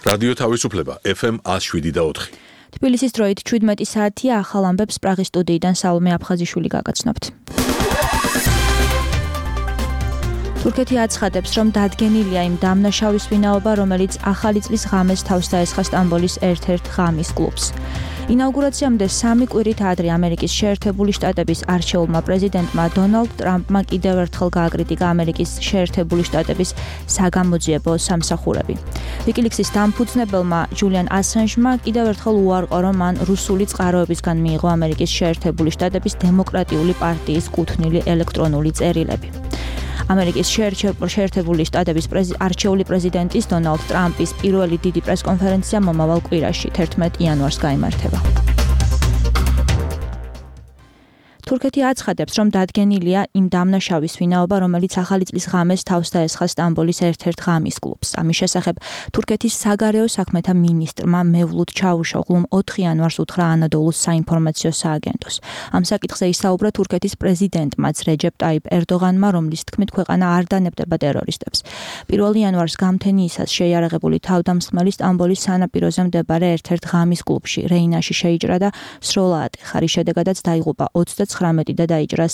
რადიო თავისუფლება FM 107.4. თბილისის დროით 17 საათია, ახალ ამბებს პრაღის სტუდიიდან სალომე აფხაზიშვილი გაგაცნობთ. თურქეთი აცხადებს, რომ დადგენილია იმ დამნაშავის ვინაობა, რომელიც ახალი წლის ღამეს თავს დაესხა სტამბოლის ერთ-ერთ ღამის კლუბს. ინაუგურაციამდე 3 კვირით ადრე ამერიკის შეერთებული შტატების არჩეულმა პრეზიდენტმა დონალდ ტრამპმა კიდევ ერთხელ გააკრიტიკა ამერიკის შეერთებული შტატების საგამოძიებო სამსახურები. ვიკილիქსის დამფუძნებელმა ჯულიან ასანჟმა კიდევ ერთხელ უარყო, რომ მან რუსული წყაროებისგან მიიღო ამერიკის შეერთებული შტატების დემოკრატიული პარტიის კუთვნილი ელექტრონული წერილები. ამერიკის შეერთებული შტატების არჩეული პრეზიდენტის დონალდ ტრამპის პირველი დიდი პრესკონფერენცია მომავალ კვირაში 11 იანვარს გაიმართება. თურქეთი აცხადებს, რომ დადგენილია იმ დამნაშავის ვინაობა, რომელიც ახალი წლის ღამეს თავს დაესხა სტამბოლის ერთ-ერთ ღამის კლუბს. ამის შესახებ თურქეთის საგარეო საქმეთა მინისტრმა მევლუდ ჩავუშოღლუმ 4 იანვარს უთხრა ანადოლუს საინფორმაციო სააგენტოს. ამ საკითხზე ისაუბრა თურქეთის პრეზიდენტმაც რეჯეპ ტაიპ ერდოღანმა, რომლის თქმით ქვეყანა არ დანებდება ტერორისტებს. 1 იანვარს გამთენიისას შეიარაღებული თავდამსხმელი სტამბოლის სანაპიროზე მდებარე ერთ-ერთ ღამის კლუბში რეინაში შეიჭრა და სროლა ატეხა, რის შედეგადაც დაიღუპა 19 და დაიჭრა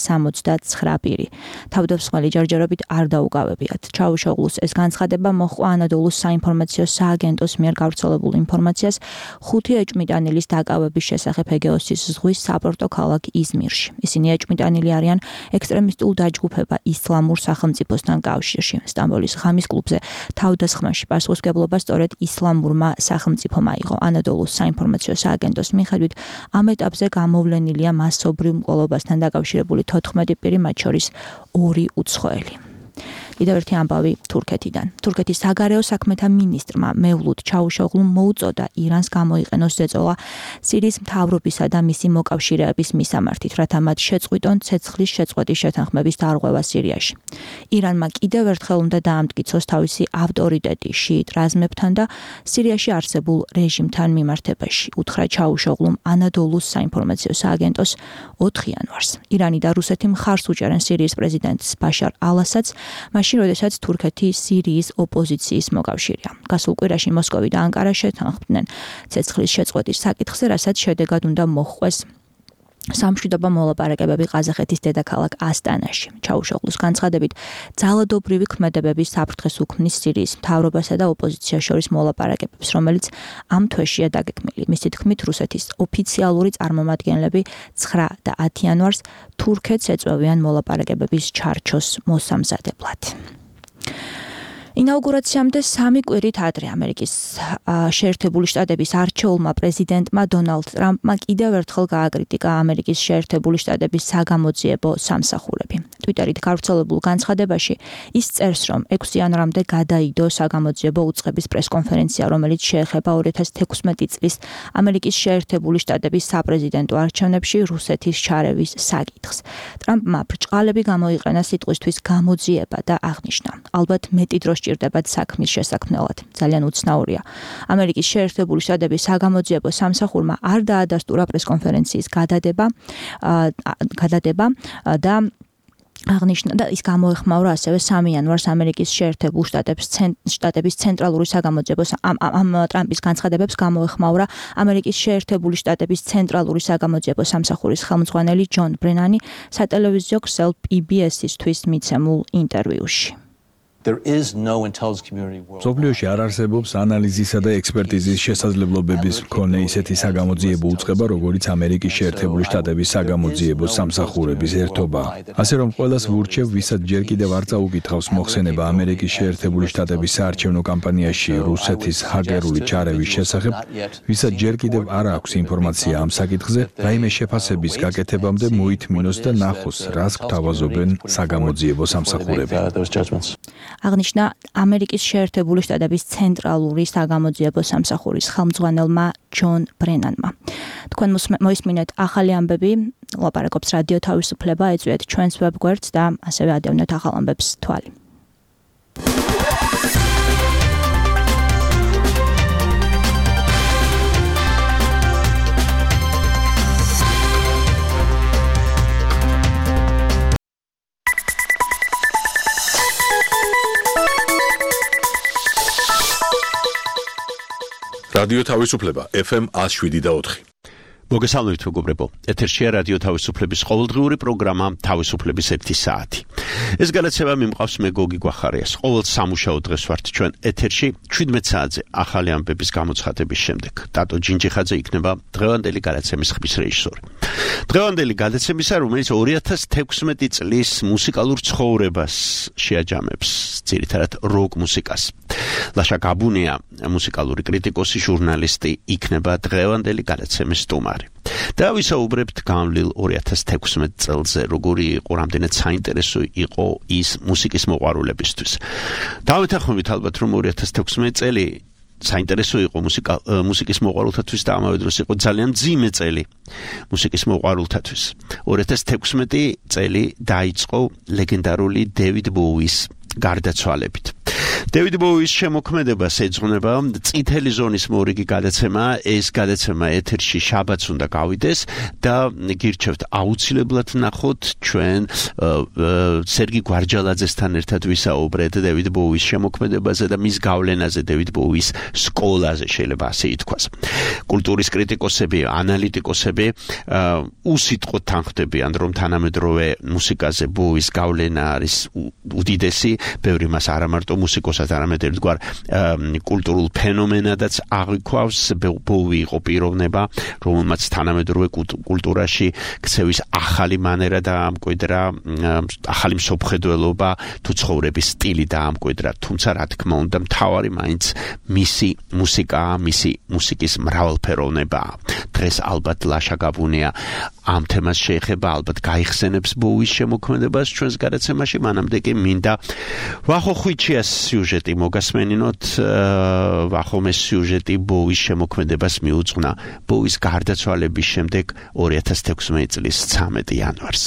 69 პირი. თავდამსხმელი ჯერჯერობით არ დაუკავებიათ. ჩავუშოღლუს ეს განცხადება მოჰყვა ანადოლუს საინფორმაციო სააგენტოს მიერ გავრცელებულ ინფორმაციას 5 ეჭვმიტანილის დაკავების შესახებ ეგეოსის ზღვის საპორტო ქალაქ იზმირში. ისინი ეჭვმიტანილი არიან ექსტრემისტულ დაჯგუფება ისლამურ სახელმწიფოსთან კავშირში. სტამბოლის ღამის კლუბზე თავდასხმაში პასუხისმგებლობა სწორედ ისლამურმა სახელმწიფომ აიღო. ანადოლუს საინფორმაციო სააგენტოს მიხედვით ამ ეტაპზე გამოვლენილია მასობრივ მკვლელობასთან დაკავშირებული 14 პირი, მათ შორის 2 უცხოელი. კიდევ ერთი ამბავი თურქეთიდან. თურქეთის საგარეო საქმეთა მინისტრმა მევლუდ ჩავუშოღლუმ მოუწოდა ირანს გამოიყენოს ზეწოლა სირიის მთავრობისა და მისი მოკავშირეების მისამართით, რათა მათ შეწყვიტონ ცეცხლის შეწყვეტის შეთანხმების დარღვევა სირიაში. ირანმა კიდევ ერთხელ უნდა დაამტკიცოს თავისი ავტორიტეტი შიიტ რაზმებთან და სირიაში არსებულ რეჟიმთან მიმართებაში, უთხრა ჩავუშოღლუმ ანადოლუს საინფორმაციო სააგენტოს 4 იანვარს. ირანი და რუსეთი მხარს უჭერენ სირიის პრეზიდენტს ბაშარ ალ-ასადს, როდესაც თურქეთი სირიის ოპოზიციის მოკავშირეა. გასულ კვირაში მოსკოვი და ანკარა შეთანხმდნენ ცეცხლის შეწყვეტის საკითხზე, რასაც შედეგად უნდა მოჰყვეს სამშვიდობო მოლაპარაკებები ყაზახეთის დედაქალაქ ასტანაში. ჩავუშოღლუს განცხადებით, ძალადობრივი ქმედებები საფრთხეს უქმნის სირიის მთავრობასა და ოპოზიციას შორის მოლაპარაკებებს, რომელიც ამ თვეშია დაგეგმილი. მისი თქმით, რუსეთის ოფიციალური წარმომადგენლები 9 და 10 იანვარს თურქეთს ეწევიან მოლაპარაკებების ჩარჩოს მოსამზადებლად. ინაუგურაციამდე 3 კვირით ადრე ამერიკის შეერთებული შტატების არჩეულმა პრეზიდენტმა დონალდ ტრამპმა კიდევ ერთხელ გააკრიტიკა ამერიკის შეერთებული შტატების საგამოძიებო სამსახურები. ტვიტერით გავრცელებულ განცხადებაში ის წერს, რომ 6 იანვრამდე გადაიდო საგამოძიებო უწყების პრესკონფერენცია, რომელიც შეეხება 2016 წლის ამერიკის შეერთებული შტატების საპრეზიდენტო არჩევნებში რუსეთის ჩარევის საკითხს. ტრამპმა ბრჭყალები გამოიყენა სიტყვისთვის გამოძიება და აღნიშნა: ალბათ მეტი დრო ჭირდებათ საქმის შესაქმნელად. ძალიან უცნაურია. ამერიკის შეერთებული შტატების საგამოძიებო სამსახურმა არ დაადასტურა პრესკონფერენციის გადადება და აღნიშნა და ის გამოეხმაურა ასევე 3 იანვარს ამერიკის შეერთებულ შტატების ცენტრალური საგამოძიებო ტრამპის განცხადებებს გამოეხმაურა ამერიკის შეერთებული შტატების ცენტრალური საგამოძიებო სამსახურის ხელმძღვანელი ჯონ ბრენანი სატელევიზიო ქსელ PBS-ისთვის მიცემულ ინტერვიუში. მსოფლიოში არ არსებობს ანალიზისა და ექსპერტიზის შესაძლებლობების მქონე ისეთი საგამოძიებო უწყება, როგორიც ამერიკის შეერთებული შტატების საგამოძიებო სამსახურების ერთობა. ასე რომ ყველას ვურჩევ, ვისაც ჯერ კიდევ არ წაუკითხავს მოხსენება ამერიკის შეერთებული შტატების საარჩევნო კამპანიაში რუსეთის ჰაკერული ჩარევის შესახებ, ვისაც ჯერ კიდევ არ აქვს ინფორმაცია ამ საკითხზე, რაიმე შეფასების გაკეთებამდე მოითმინოს და ნახოს, რას გვთავაზობენ საგამოძიებო სამსახურები. აღნიშნა ამერიკის შეერთებული შტატების ცენტრალური საგამოძიებო სამსახურის ხელმძღვანელმა ჯონ ბრენანმა. თქვენ მოისმინეთ ახალი ამბები, ლაპარაკობს რადიო თავისუფლება, ეწვიეთ ჩვენს ვებგვერდს და ასევე ადევნეთ ახალ ამბებს თვალი. რადიო თავისუფლება FM 107.4. მოგესალმებით მეგობრებო. ეთერშია რადიო თავისუფლების ყოველდღიური პროგრამა თავისუფლების 1 საათი. ეს განაცემა მიმყავს მე გოგი გვახარიას. ყოველ სამუშაო დღეს ვართ ჩვენ ეთერში 17 საათზე ახალი ამბების გამოცხადების შემდეგ. ტატო ჯინჯიხაძე იქნება დღევანდელი განაცემის ხმის რეჟისორი. დღევანდელი განაცემისა, რომელიც 2016 წლის მუსიკალურ ცხოვრებას შეაჯამებს, ძირითადად როკ მუსიკას. ლაშა გაბუნია, მუსიკალური კრიტიკოსი, ჟურნალისტი, იქნება დღევანდელი განაცემის სტუმარი. და ვისაუბრებთ განვლილ 2016 წელზე, როგორი იყო, რამდენად საინტერესო იყო ის მუსიკის მოყვარულებისთვის. დავეთანხმებით ალბათ, რომ 2016 წელი საინტერესო იყო მუსიკის მოყვარულთათვის და ამავე დროს იყო ძალიან მძიმე წელი მუსიკის მოყვარულთათვის. 2016 წელი დაიწყო ლეგენდარული დევიდ ბოუის გარდაცვალებით. დევიდ ბოუის შემოქმედებას ეძღვნება წითელი ზონის მორიგი გადაცემა. ეს გადაცემა ეთერში შაბათს უნდა გავიდეს და გირჩევთ აუცილებლად ნახოთ. ჩვენ სერგი გვარჯალაძესთან ერთად ვისაუბრეთ დევიდ ბოუის შემოქმედებაზე და მის გავლენაზე დევიდ ბოუის სკოლაზე, შეიძლება ასე ითქვას. კულტურის კრიტიკოსები, ანალიტიკოსები უსიტყვოდ თანხმდებიან, რომ თანამედროვე მუსიკაზე ბოუის გავლენა არის უდიდესი. ბევრი მას არა მარტო მუსიკოსად, არამედ ერთგვარ კულტურულ ფენომენადაც აღიქვავს. ბოუი იყო პიროვნება, რომელმაც თანამედროვე კულტურაში ქცევის ახალი მანერა დაამკვიდრა, ახალი მსოფლმხედველობა თუ ცხოვრების სტილი დაამკვიდრა. თუმცა რა თქმა უნდა, მთავარი მაინც მისი მუსიკაა, მისი მუსიკის მრავალფეროვნებაა. დღეს ალბათ ლაშა გაბუნია ამ თემას შეეხება, ალბათ გაიხსენებს ბოუის შემოქმედებას ჩვენს გადაცემაში. მანამდე კი მინდა ვახო ხვიჩიას სიუჟეტი მოგასმენინოთ. ვახომეს სიუჟეტი ბოუის შემოქმედებას მიუძღვნა ბოუის გარდაცვალების შემდეგ 2016 წლის 13 იანვარს.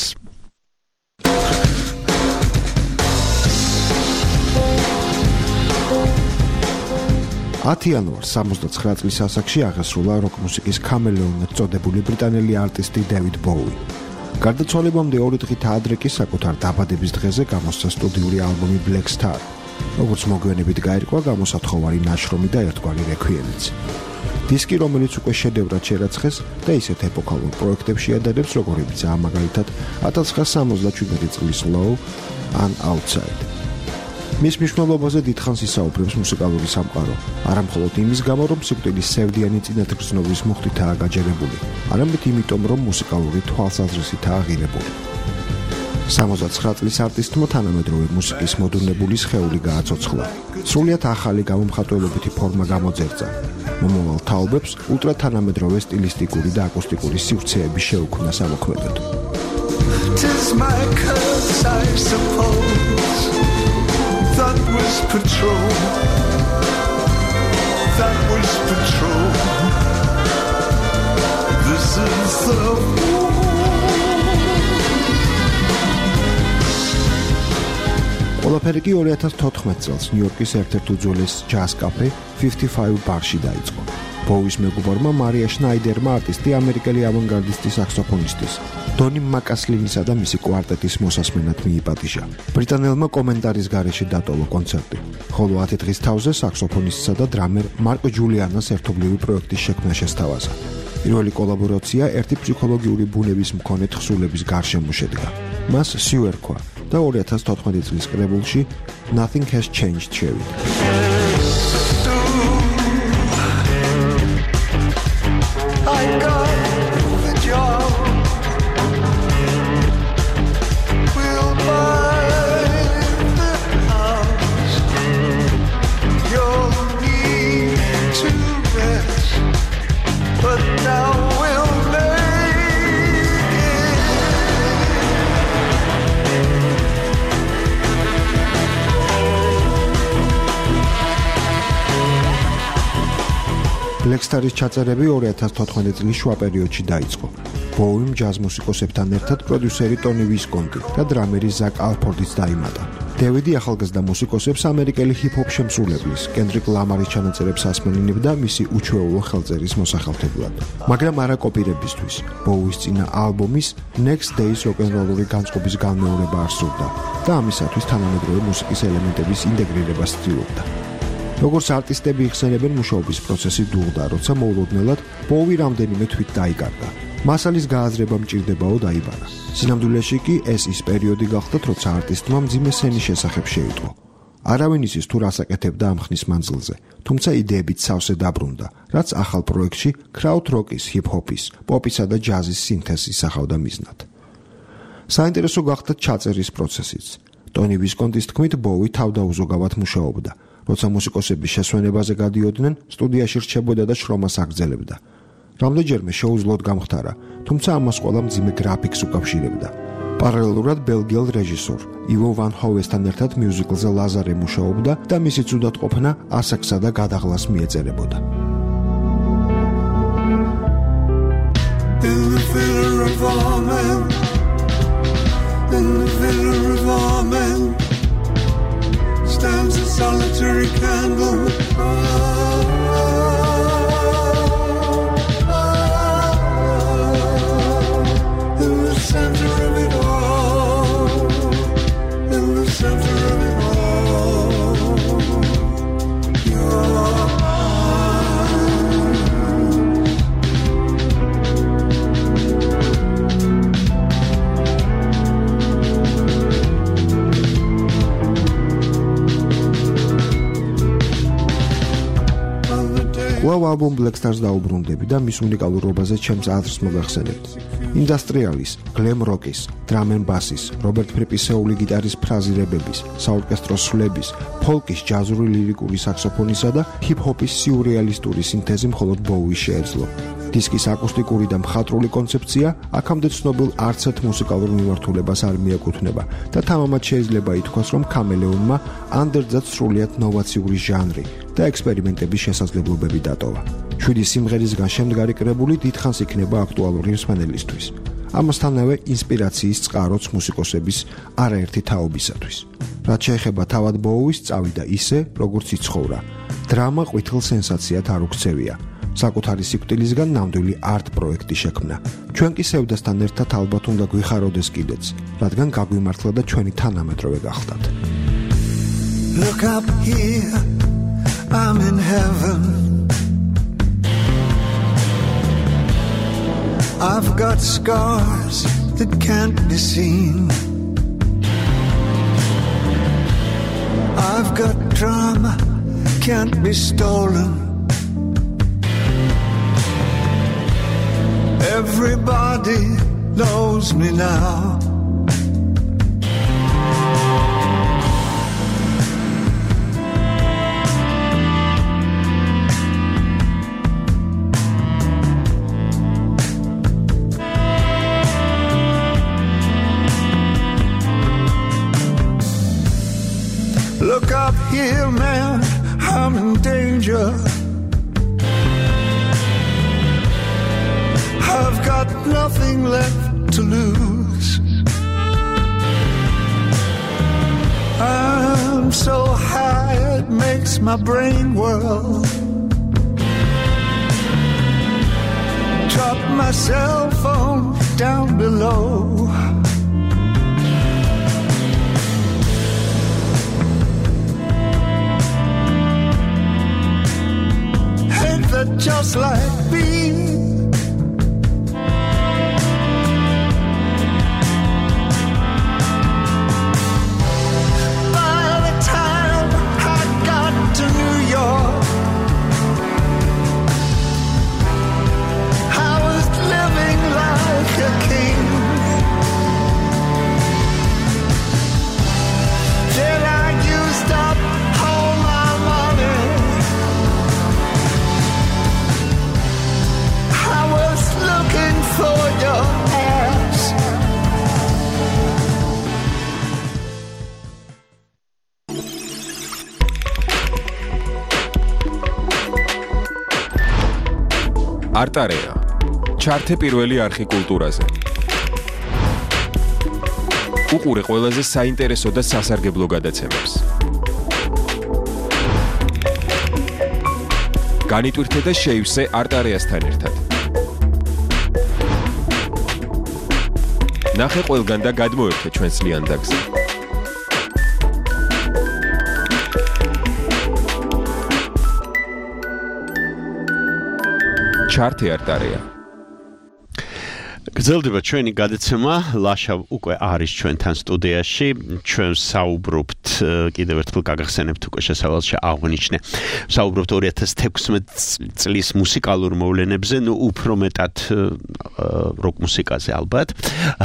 10 იანვარს 79 წლის ასაკში აღესრულა როკ მუსიკის ქამელეონად წოდებული ბრიტანელი არტისტი დევიდ ბოუი. გარდაცვალებამდე 2 დღით ადრე კი საკუთარ დაბადების დღეზე გამოსცა სტუდიური ალბომი Black Star, როგორც მოგვიანებით გაირკვა გამოსათხოვარი ნაშრომი და ერთგვარი რექვიემიც. დისკი, რომელიც უკვე შედევრად შერაცხეს და ისეთ ეპოქალურ პროექტებში ადარებს, როგორებიცაა მაგალითად 1977 წლის Low ან Outside. მის მნიშვნელობაზე დიდხანს ისაუბრებს მუსიკალური სამყარო, არა მხოლოდ იმის გამო, რომ სიკვდილის სევდიანი წინათგრძნობის მუხტითაა გაჯერებული, არამედ იმიტომ, რომ მუსიკალური თვალსაზრისითაა ღირებული. 79 წლის არტისტმა თანამედროვე მუსიკის მოდერნებული სხეული გააცოცხლა. სრულიად ახალი გამომხატველობითი ფორმა გამოძერწა. მომავალ თაობებს ულტრათანამედროვე სტილისტიკური და აკუსტიკური სივრცეები შეუქმნა სამოქმედოდ. That was patrol. This is the ყველაფერი კი 2014 წელს ნიუ-იორკის ერთ-ერთ უძველეს ჯაზ კაფე 55 ბარში დაიწყო. ბოუის მეგობარმა მარია შნაიდერმა არტისტი ამერიკელი ავანგარდისტი საქსოფონისტის დონი მაკასლინისა და მისი კვარტეტის მოსასმენად მიიპატიჟა. ბრიტანელმა კომენტარის გარეშე დატოვა კონცერტი, ხოლო 10 დღის თავზე საქსოფონისტსა და დრამერ მარკ ჯულიანას ერთობლივი პროექტის შექმნა შესთავაზა. პირველი კოლაბორაცია ერთი ფსიქოლოგიური ბუნების მქონე თხზულების გარშემო შედგა. მას სიუ ერქვა და 2014 წლის კრებულში Nothing Has Changed შევიდა. Black Star-ის ჩაწერები 2014 წლის შუა პერიოდში დაიწყო. ბოუიმ ჯაზ მუსიკოსებთან ერთად პროდიუსერი ტონი ვისკონტი და დრამერი ზაკ ალფორდიც დაიმატა. დევიდი ახალგაზრდა მუსიკოსებს ამერიკელი ჰიპ-ჰოპ შემსრულებლის, კენდრიკ ლამარის ჩანაწერებს ასმენინებდა მისი უჩვეულო ხელწერის მოსახელთებლად. მაგრამ არა კოპირებისთვის. ბოუის წინა ალბომის Next Days როკ-ენ-როლური განწყობის განმეორება არ სურდა და ამისათვის თანამედროვე მუსიკის ელემენტების ინტეგრირებას ცდილობდა. როგორც არტისტები იხსენებენ, მუშაობის პროცესი დუღდა, როცა მოულოდნელად ბოუი რამდენიმე თვით დაიკარგა. მასალის გააზრება მჭირდებაო დაიბარა. სინამდვილეში კი ეს ის პერიოდი გახდათ, როცა არტისტმა მძიმე სცენის შესახებ შეიტყო. არავინ იცის თუ რას აკეთებდა ამ ხნის მანძილზე, თუმცა იდეებით სავსე დაბრუნდა, რაც ახალ პროექტში კრაუდ როკის, ჰიპ-ჰოპის, პოპისა და ჯაზის სინთეზს ისახავდა მიზნად. საინტერესო გახდა ჩაწერის პროცესიც. ტონი ვისკონტის თქმით, ბოუი თავდაუზოგავად მუშაობდა. როცა მუსიკოსები შესვენებაზე გადიოდნენ, სტუდიაში რჩებოდა და შრომას აგრძელებდა. რამდენჯერმე შეუძლოდ გამხდარა, თუმცა ამას ყველა მძიმე გრაფიკს უკავშირებდა. პარალელურად ბელგიელ რეჟისორ ივო ვან ჰოვესთან ერთად მიუზიკლზე ლაზარე მუშაობდა და მისი ცუდათყოფნა ასაკსა და გადაღლას მიეწერებოდა. Stands a solitary candle. In the center of it all. In the center of it all. Your კვლავ ალბომ Black Stars დაუბრუნდები და მის უნიკალურობაზე ჩემს აზრს მოგახსენებთ. ინდუსტრიალის, გლემ როკის, დრამ ენ ბასის, რობერტ ფრიპისეული გიტარის ფრაზირებების, საორკესტრო სვლების, ფოლკის, ჯაზური ლირიკური საქსოფონისა და ჰიპ-ჰოპის სიურეალისტური სინთეზი მხოლოდ ბოუის შეეძლო. დისკის აკუსტიკური და მხატვრული კონცეფცია აქამდე ცნობილ არცერთ მუსიკალურ მიმართულებას არ მიაკუთვნება და თამამად შეიძლება ითქვას, რომ ქამელეონმა ანდერძად სრულიად ნოვაციური ჟანრი და ექსპერიმენტების შესაძლებლობები დატოვა. 7 სიმღერისგან შემდგარი კრებული დიდხანს იქნება აქტუალური მსმენელისთვის. ამასთანავე ინსპირაციის წყაროც მუსიკოსების არაერთი თაობისათვის. რაც შეეხება თავად ბოუის, წავიდა ისე, როგორც იცხოვრა. დრამა ყვითელ სენსაციად არ უქცევია. საკუთარი სიკვდილისგან ნამდვილი არტ პროექტი შექმნა. ჩვენ კი სევდასთან ერთად ალბათ უნდა გვიხაროდეს კიდეც, რადგან გაგვიმართლა და ჩვენი თანამედროვე გახდათ. Look up here, I'm in heaven. I've got scars that can't be seen. I've got drama, can't be stolen. Everybody knows me now. Look up here, man, I'm in danger. I've got nothing left to lose. I'm so high it makes my brain whirl. Drop my cell phone down below. Ain't that just like me? არტარეა. ჩართე პირველი არხი კულტურაზე. უყურე ყველაზე საინტერესო და სასარგებლო გადაცემებს. განიტვირთე და შეივსე არტარეასთან ერთად. ნახე ყველგან და გადმოერთე ჩვენს ლიანდაგზე. ჩარტი არ დარეა. გრძელდება ჩვენი გადაცემა, ლაშა უკვე არის ჩვენთან სტუდიაში, ჩვენ საუბრობთ კიდევ ერთხელ გაგახსენებთ უკვე შესავალში აღვნიშნე. საუბრობთ 2016 წლის მუსიკალურ მოვლენებზე, უფრო მეტად როკ მუსიკაზე ალბათ.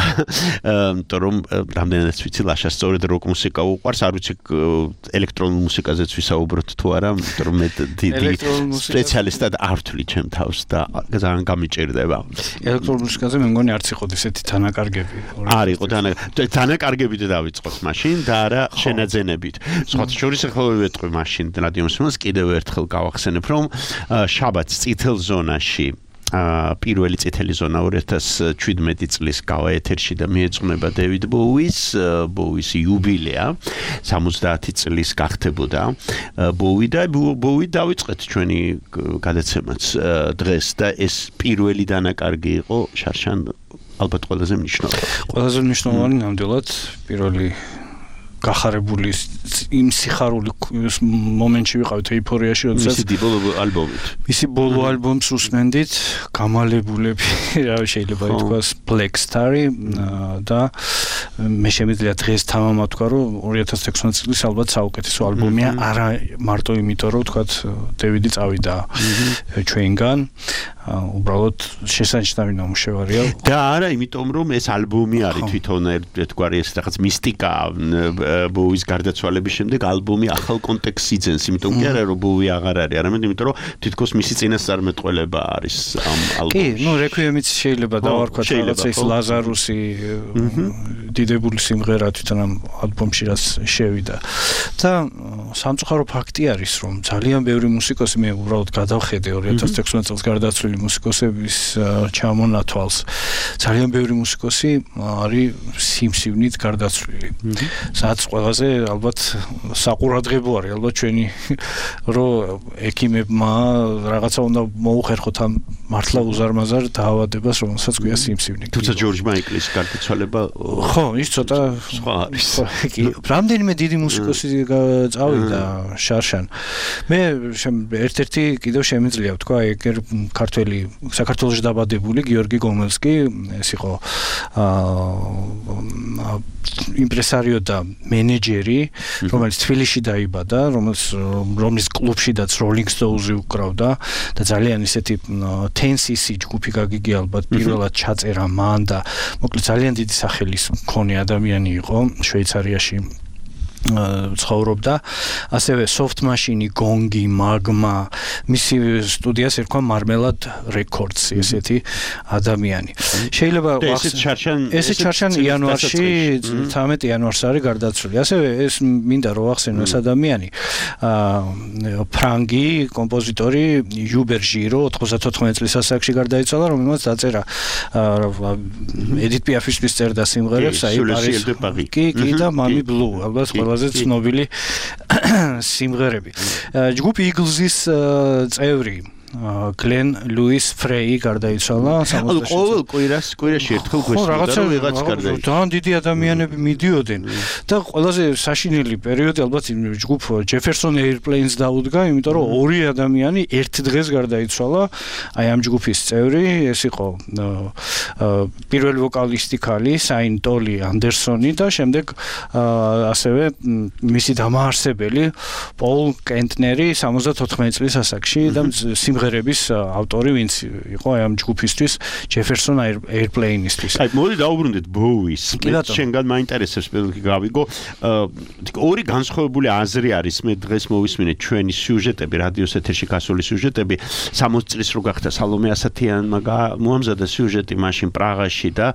იმიტომ რომ რამდენადაც ვიცი, ლაშა სწორედ როკ მუსიკა უყვარს, არ ვიცი ელექტრონულ მუსიკაზეც ვისაუბროთ თუ არა, იმიტომ რომ მე დიდი სპეციალისტად არ ვთვლი ჩემ თავს და ძალიან გამიჭირდება. ელექტრონულ მუსიკაზე მე მგონი არც იყო ესეთი თანაკარგები. არ იყო თანაკარგებით დავიწყოთ მაშინ და არა შენაძენებით. სხვათა შორის ახლა ვეტყვი მაშინ რადიომსმენელს კიდევ ერთხელ გავახსენებ, რომ შაბათს წითელ ზონაში პირველი წითელი ზონა 2017 წლის გავა ეთერში და მიეძღვნება დევიდ ბოუის იუბილეა 70 წლის გახდებოდა ბოუი დავიწყეთ ჩვენი გადაცემაც დღეს და ეს პირველი დანაკარგი იყო შარშან ალბათ ყველაზე მნიშვნელოვანი ნამდვილად პირველი გახარებული იმ სიხარული მომენტში ვიყავით ეიფორიაში, როდესაც მისი ბოლო ალბომს უსმენდით, გამალებულები, რა შეიძლება ითქვას, Black Star-ი და მე შემიძლია დღეს თამამად ვთქვა, რომ 2016 წლის ალბათ საუკეთესო ალბომია, არა მარტო იმიტომ, რომ ვთქვათ, დევიდი წავიდა ჩვენგან, უბრალოდ შესანიშნავი ნამუშევარია. და არა იმიტომ, რომ ეს ალბომი არის თვითონ ერთგვარი ეს რაღაც მისტიკა ბოუის გარდაცვალების შემდეგ ალბომი ახალ კონტექსტს იძენს, იმიტომ კი არა რომ ბოუი აღარ არის, არამედ იმიტომ რომ თითქოს მისი წინასწარმეტყველება არის ამ ალბომში. კი, რეკვიემიც შეიძლება დავარქვათ რაღაცა ის ლაზარუსი დიდებული სიმღერა თვითონ ამ ალბომში რაც შევიდა. და სამწუხარო ფაქტი არის, რომ ძალიან ბევრი მუსიკოსი მე უბრალოდ გადავხედე 2016 წელს გარდაცვლილი მუსიკოსების ჩამონათვალს. ძალიან ბევრი მუსიკოსი არის სიმსივნით გარდაცვლილი. სადაც ყველაზე ალბათ საყურადღებო არის ალბათ ჩვენი რომ ექიმებმა რაღაცა უნდა მოუხერხოთ ამ მართლა უზარმაზარ დაავადებას, რომელსაც ქვია სიმსივნე. თუმცა ჯორჯ მაიკლის გარდაცვალება ხო, ის ცოტა სხვა არის. კი, რამდენიმე დიდი მუსიკოსი წავიდა შარშან. მე ერთ-ერთი კიდევ შემიძლია ვთქვა, ეგერ ქართველი საქართველოში დაბადებული გიორგი გომელსკი, ეს იყო იმპრესარიო და მენეჯერი, რომელიც თბილისში დაიბადა, რომლის კლუბშიდაც Rolling Stones-ი უკრავდა და ძალიან ისეთი 10cc ჯგუფი გაგიგია ალბათ პირველად ჩაწერა მან და მოკლედ ძალიან დიდი სახელის მქონე ადამიანი იყო შვეიცარიაში ცხოვრობდა, ასევე soft machine, gongi, magma, მისი სტუდიას ერქვა Marmelad Records, ესეთი ადამიანი. შეიძლება ეს ჩარშან იანვარში 13 იანვარს არის გარდაცვლილი. ასევე ეს მინდა რომ ვახსენო ეს ადამიანი, ფრანგი კომპოზიტორი Jubergiro 94 წლის ასაკში გარდაიცვალა, რომელმაც დაწერა Edith Piaf-ისთვის წერდა სიმღერებს, აი Paris. კი და Mami Blue, ალბათ ყველაზე ცნობილი სიმღერები. ჯგუფ Eagles-ის წევრი Glenn Lewis Frey გარდაიცვალა 66. ყოველ კვირაში ერთხელ გვესმოდა რომ ვიღაც გარდაიცვალა. ძალიან დიდი ადამიანები მიდიოდნენ და ყველაზე საშინელი პერიოდი ალბათ ჯგუფ Jefferson Airplanes დაუდგა, იმიტომ რომ ორი ადამიანი ერთ დღეს გარდაიცვალა. აი ამ ჯგუფის წევრი, ეს იყო პირველი ვოკალისტი ქალი, Saint Tolly Anderson-ი და შემდეგ ასევე მისი დამაარსებელი Paul Kentner-ი 74 წლის ასაკში და სიმღერების ავტორი ვინც იყო ამ ჯგუფისთვის Jefferson Airplane-ისთვის. აი მოდი დაუბრუნდეთ ბოუის. შენგან მაინტერესებს პირველი გავიგო. ორი განსხვავებული აზრი არის მე დღეს მოვისმინე ჩვენი სიუჟეტები, რადიოს ეთერში გასული სიუჟეტები. 60 წლის რო გახდა სალომე ასათიანმა მოამზადა სიუჟეტი მაშინ პრაღაში და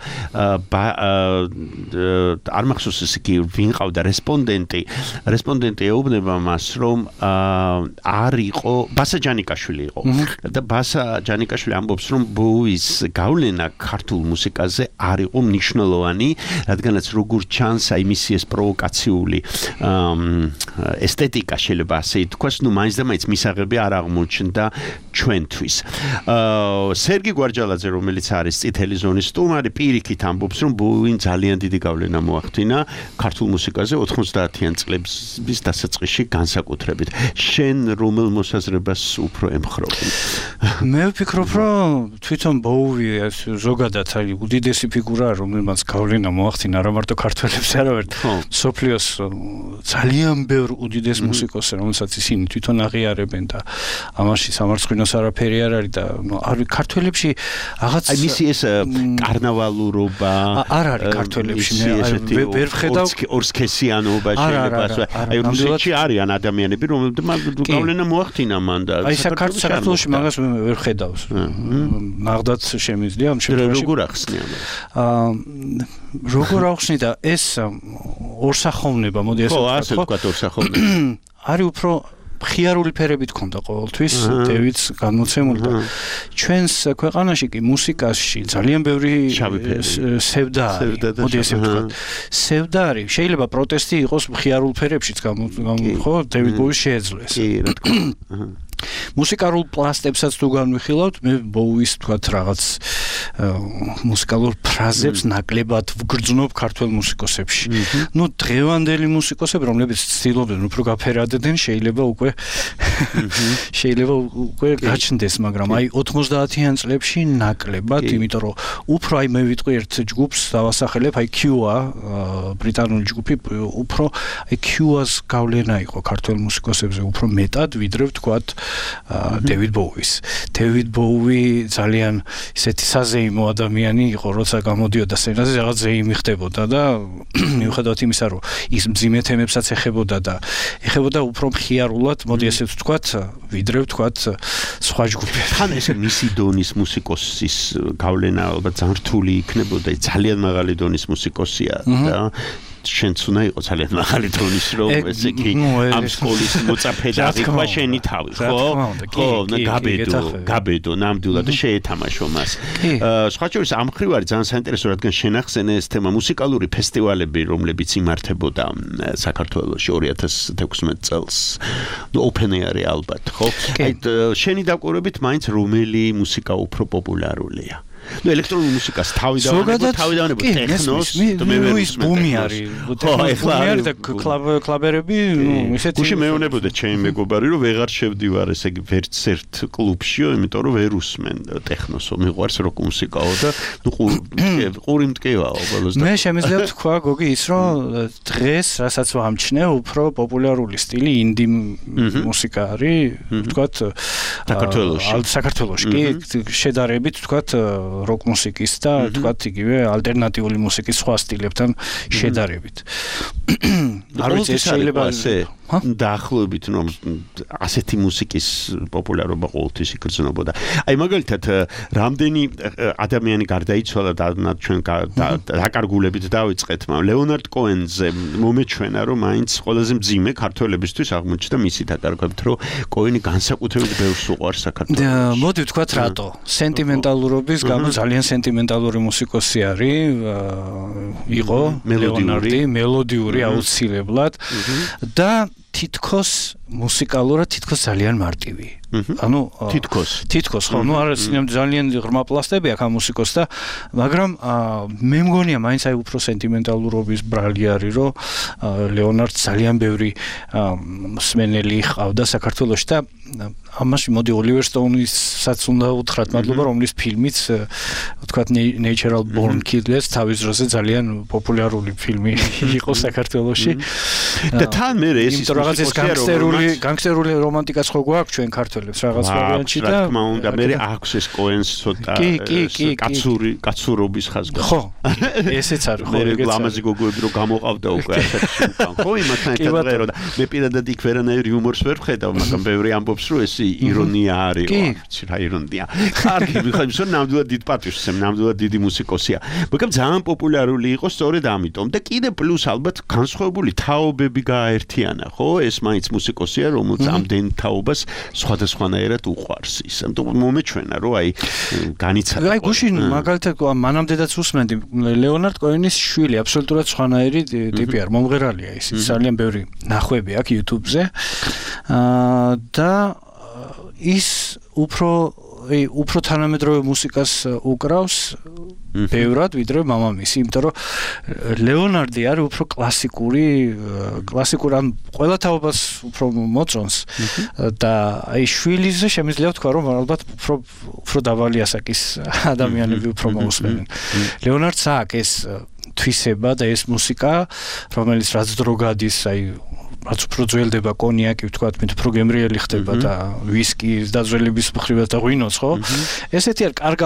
არ მახსოვს ის კი ვინ ყავდა რესპონდენტი ეუბნება მას რომ არ იყო ბასა ჯანიკაშვილი იყო. და ბასა ჯანიკაშვილი ამბობს რომ ბოუის გავლენა ქართულ მუსიკაზე არ იყო მნიშვნელოვანი, რადგანაც როგორ ჩანს აი მისი ეს პროვოკაციული ესთეტიკა შეიძლება ასე ითქვას, ნუ მაინც და მაინც მისაღები არ აღმოჩნდა ჩვენთვის. სერგი გვარჯალაძე, რომელიც არის წითელი ზონის სტუმარი, პირიქით ამბობს რომ ბოუიმ ძალიან დიდი გავლენა მოახდინა ქართულ მუსიკაზე 90-იან წლების დასაწყისში განსაკუთრებით. შენ რომელ მოსაზრებას უფრო ემხრობ? მე ვფიქრობ, რომ თვითონ ბოუი ზოგადად არის უდიდესი ფიგურა, რომელმაც გავლენა მოახდინა არა მარტო ქართველებს, არამედ სოფლიოს ძალიან ბევრ უდიდეს მუსიკოსს, რომელსაც ისინი თვითონ აღიარებენ და ამაში სამარცხინოს არაფერი არ არის და არის ქართველებში რაღაც აი მისი ეს კარნავალურობა არ არის ქართველებში მე ვერ ვხედავ ორსქესიანობა შეიძლება აი მუსიკაში არიან ადამიანები რომლებმაც გავლენა მოახდინა მან და აი საქართველოში მაგას ვერ ხედავს ნახდაც შემიძლია ამ შემთხვევაში როგორ ახსნია როგორ ახსნი და ეს ორსახოვნება მოდი ასე ვთქვა ორსახოვნება არის უფრო ხიარული ფერებით ქონდა ყოველთვის დევიდს განმოცემული და ჩვენს ქვეყანაში კი მუსიკაში ძალიან ბევრი სევდა არის მოდი ესე ვთქვა სევდა არის შეიძლება პროტესტი იყოს ხიარულ ფერებშიც ხო დევიდ ბოუის შეეძლეს კი რა თქმა მუსიკალურ პლასტებსაც თუ განვიხილავთ მე ბოუის თქვათ რაღაც მუსიკალურ ფრაზებს ნაკლებად ვგრძნობ ქართულ მუსიკოსებში ნუ დღევანდელი მუსიკოსები რომლებიც ცდილობენ უფრო გაფერადდნენ შეიძლება უკვე გაჩნდეს მაგრამ აი 90-იან წლებში ნაკლებად იმიტომ რომ უფრო აი მე ვიტყვი ერთ ჯგუფს დავასახელებ აი Q-ა ბრიტანული ჯგუფი უფრო აი Q-ას გავლენა იყო ქართულ მუსიკოსებზე უფრო მეტად ვიდრე ვთქვათ დევიდ ბოუის. დევიდ ბოუი ძალიან ისეთი საზეიმო ადამიანი იყო, როცა გამოდიოდა სცენაზე, რაღაც ზეიმი ხდებოდა და მიუხედავად იმისა, რომ ის მძიმე თემებსაც ეხებოდა და ეხებოდა უფრო მხიარულად, მოდი ესე ვთქვათ, ვიდრე ვთქვათ სხვა ჯგუფები. თან ესე მისი დონის მუსიკოსის გავლენა ალბათ ძალიან რთული იქნებოდა, ძალიან მაღალი დონის მუსიკოსია და შენც უნდა იყოს ძალიან მაღალი დონის რომ ესე კი ამ სკოლის მოწაფე და იქვა შენი თავი ხო გაბედო ნამდვილად შეეთამაშო მას სხვა შორის ამ მხრივ არის ძალიან საინტერესო რადგან შენახსენე ეს თემა მუსიკალური ფესტივალები რომლებიც იმართებოდა საქართველოში 2016 წელს open air-ი ალბათ ხო აი შენი დაკვირვებით მაინც რომელი მუსიკა უფრო პოპულარულია ნუ ელექტრონული მუსიკას თავიდანვე ტექნოს მე ის ბუმი არის და კლაბერები ნუ ისეთი გუშინ მეუბნებოდა ჩემი მეგობარი რომ ვეღარ შევდივარ ესე იგი ვერც ერთ კლუბშიო იმიტომ რომ ვერ უსმენ ტექნოსო მიყვარს როკ მუსიკაო და ნუ ყური მტკივაო ბოლოს და მე შემიძლია თქვა გოგი ის რომ დღეს რასაც ვამჩნევ უფრო პოპულარული სტილი ინდი მუსიკა არის ვთქვათ საქართველოში კი შედარებით ვთქვათ როკ მუსიკის და თქვათ იგივე ალტერნატიული მუსიკის სხვა სტილებთან შედარებით. არ ვიცი ეს შეიძლება დაახლოებით რომ ასეთი მუსიკის პოპულარობა ყოველთვის იგრძნობოდა. აი მაგალითად რამდენი ადამიანი გარდაიცვალა და ჩვენ დაკარგულებით დავიწყეთ, მაგრამ ლეონარდ კოენზე მომეჩვენა რომ მაინც ყველაზე მძიმე ქართველებისთვის აღმოჩნდა მისი დაკარგვებით, რომ კოენი განსაკუთრებით ბევრს უყვარს საქართველოს. მოდი ვთქვათ რატო? სენტიმენტალურობის გამო ძალიან სენტიმენტალური მუსიკოსი არის, იყო მელოდიური აუცილებლად და თითქოს მუსიკალურად თითქოს ძალიან მარტივი. ანუ თითქოს ხო, ნუ არა ძალიან ღრმა პლასტები აქვს ამ მუსიკოს და მაგრამ მე მგონია მაინც აი უფრო სენტიმენტალურობის ბრალი არის, რომ ლეონარდ ძალიან ბევრი მსმენელი ჰყავდა საქართველოში და ამაში მოდი ოლივერ სტოუნისაც უნდა უთხრათ მადლობა, რომლის ფილმიც ვთქვათ Natural Born Killers თავის დროზე ძალიან პოპულარული ფილმი იყო საქართველოში. და თან მე ეს განგსტერული რომანტიკაც ხო გვაქვს ჩვენ ქართველებს რაღაც ვარიანტში და რა თქმა უნდა მე აქვს ეს კოენს ცოტა კაცურობის ხაზგა ხო ესეც არის ხო ეგეც ლამაზი გოგოები რო გამოყავდა უკვე ასეთ შემთხვევაში ხო იმასთან ერთად ღერო და მე პირადად იქ ვერანაირ იუმორს ვერ ვხედავ მაგრამ ბევრი ამბობს რომ ეს ირონია არის ვარცი რა ირონია კარგი მიხაილ ნამდვილად დიდ პატივს ნამდვილად დიდი მუსიკოსია მაგრამ ძალიან პოპულარული იყო სწორედ ამიტომ და კიდე პლუს ალბათ განსხვავებული თაობები გააერთიანა ხო ეს მაინც მუსიკოსია რომელიც ამდენ თაობას სხვადასხვანაირად უყვარს ის ამიტომ მომეჩვენა რომ აი განიცადა აი გუშინ მაგალითად მანამდეაც უსმენდი ლეონარდ კოენის შვილი აბსოლუტურად სხვანაირი ტიპი არის მომღერალია ის ძალიან ბევრი ნახვები აქვს YouTube-ზე და ის უფრო უფრო თანამედროვე მუსიკას უკრავს ბევრად ვიდრე მამამისი, იმიტომ რომ ლეონარდი არის უფრო კლასიკური ან ყველა თაობას უფრო მოწონს და აი შვილიზე შემიძლია თქვა რომ ალბათ უფრო დაბალი ასაკის ადამიანები უფრო მოусმენენ. ლეონარდს აქვს ეს თვისება და ეს მუსიკა, რომელიც რაც დრო გადის, აი რაც უფრო ძველდება კონიაკი, ვთქვათ, მით უფრო გემრიელი ხდება და ვისკის დაძველების მხრივაც და ღვინოს, ხო? ესეთი არის კარგ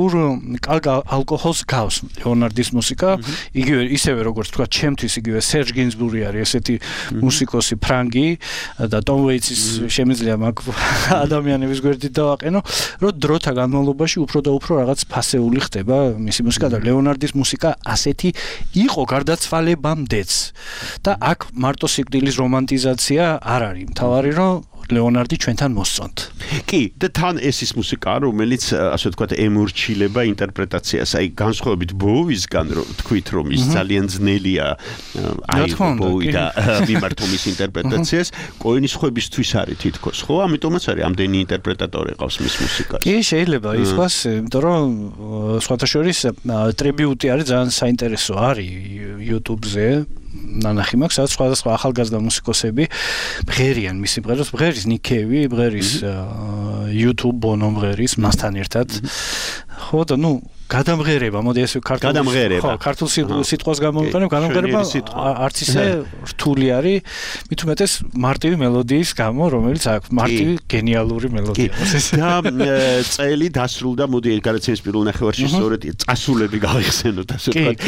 ალკოჰოლს გავს ლეონარდის მუსიკა, იგივე ისევე როგორც ვთქვათ, ჩემთვის იგივე სერჟ გინზბური არის ესეთი მუსიკოსი ფრანგი და ტომ ვეიტსის შემიძლია მაგ ადამიანების გვერდით დავაყენო, რომ დროთა განმავლობაში უფრო და უფრო რაღაც ფასეული ხდება მისი მუსიკა და ლეონარდის მუსიკა ასეთი იყო გარდაცვალებამდეც და აქ მარტო სიკვდილის რომანტიზაცია არ არის. მთავარი რომ ლეონარდი ჩვენთან მოსწონთ. კი, და თან ეს ის მუსიკა, რომელიც ასე ვთქვათ, ემორჩილება ინტერპრეტაციას, აი განსხვავებით ბოუისგან, რომ თქვით, რომ ის ძალიან ძნელია, აი ბოუი და მიმართო მის ინტერპრეტაციას, კოენის ხვებისთვის არის თითქოს, ხო? ამიტომაც არის ამდენი ინტერპრეტატორი ყავს მის მუსიკას. კი, შეიძლება ითქვას, იმიტომ რომ სხვათა შორის ტრიბიუტი არის ძალიან საინტერესო არის YouTube-ზე. ნანახი მაქვს, სადაც სხვადასხვა ახალგაზრდა მუსიკოსები ბღერიან მის სიმღერას, ბღერის ნიკევი, ბღერის YouTube ბონო ბღერის მასთან ერთად. ხო და ნუ გადამღერება, მოდი ესე ქართულ სიტყვას გამოვიყენებ, გადამღერება არც ისე რთული არის, მით უმეტეს მარტივი მელოდიის გამო, რომელიც აქვს მარტივი გენიალური მელოდია. და წელი დასრულდა, მოდი გადაცემის პირველ ნახევარში სწორედ წასულები გავიხსენოთ, ასე ვთქვათ.